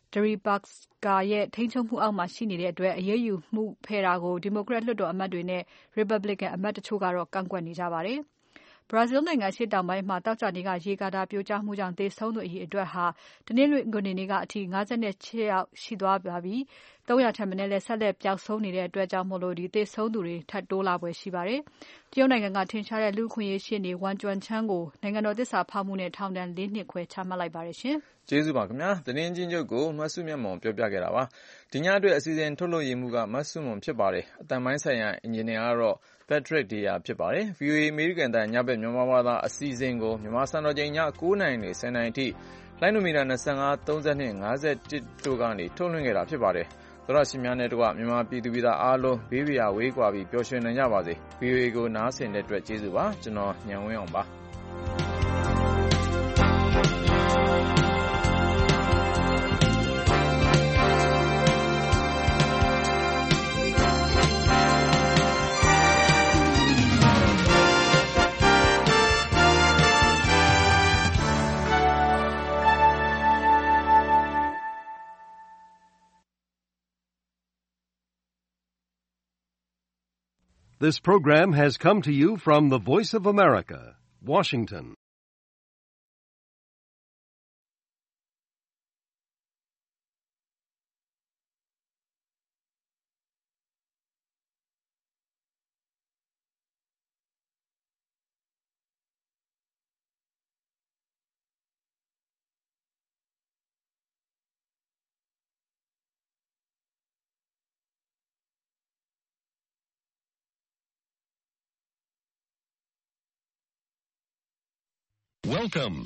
Deripaska ရဲ့ထိန်းချုပ်မှုအောက်မှာရှိနေတဲ့အတွက်အရေးယူမှုဖယ်တာကို Democrat လွှတ်တော်အမတ်တွေနဲ့ Republican အမတ်တချို့ကတော့ကန့်ကွက်နေကြပါတယ်။ Brazil နိုင်ငံအရှေ့တောင်ပိုင်းမှာသောကြာနေ့ကရေကာတာပြိုကျမှုကြောင့်သေဆုံးသူအရေအတွက်ဟာတနင်္ဂနွေနေ့ကအထိ58ယောက်ရှိသွားပါပြီ။300ထက်မနည်းလည်းဆက်လက်ပျောက်ဆုံးနေတဲ့အတွက်ကြောင့်သေဆုံးသူတွေထပ်တိုးလာဖွယ်ရှိပါတယ်။တရုတ်နိုင်ငံကထင်ရှားတဲ့လူ့အခွင့်အရေးရှေ့နေ Wang Juncheng ကိုနိုင်ငံတော်သစ္စာဖောက်မှုနဲ့ထောင်ဒဏ်4နှစ်ခွဲချမှတ်လိုက်ပါတယ်ရှင်။ကျေးဇူးပါခင်ဗျာ။သတင်းချင်းချုပ်ကိုမဆုမြတ်မွန်ပြောပြခဲ့တာပါ။ဒီညအတွက်အစီအစဉ်ထုတ်လွှင့်ရမှုကမဆုမွန်ဖြစ်ပါတယ်။အတန်ပိုင်းဆိုင်ရာအင်ဂျင်နီယာကတော့Patrick Deya ဖြစ်ပါတယ်။ VOA အမေရိကန်တန်ညဘက်မြန်မာဘာသာအစီအစဉ်ကိုမြန်မာစံတော်ချိန်ည9:00 နာရီနဲ့10:00 နာရီအထိလိုင်းနိုမီတာ25 32 51တို့ကနေထုတ်လွှင့်ခဲ့တာဖြစ်ပါတယ်သောရရှိများနဲ့တကွမြန်မာပြည်သူပြည်သားအားလုံးဘေးပရာဝေးကွာပြီးပျော်ရွှင်နိုင်ကြပါစေ VOA ကိုနားဆင်တဲ့အတွက်ကျေးဇူးပါကျွန်တော်ညံဝင်းအောင်ပါ This program has come to you from the Voice of America, Washington. Welcome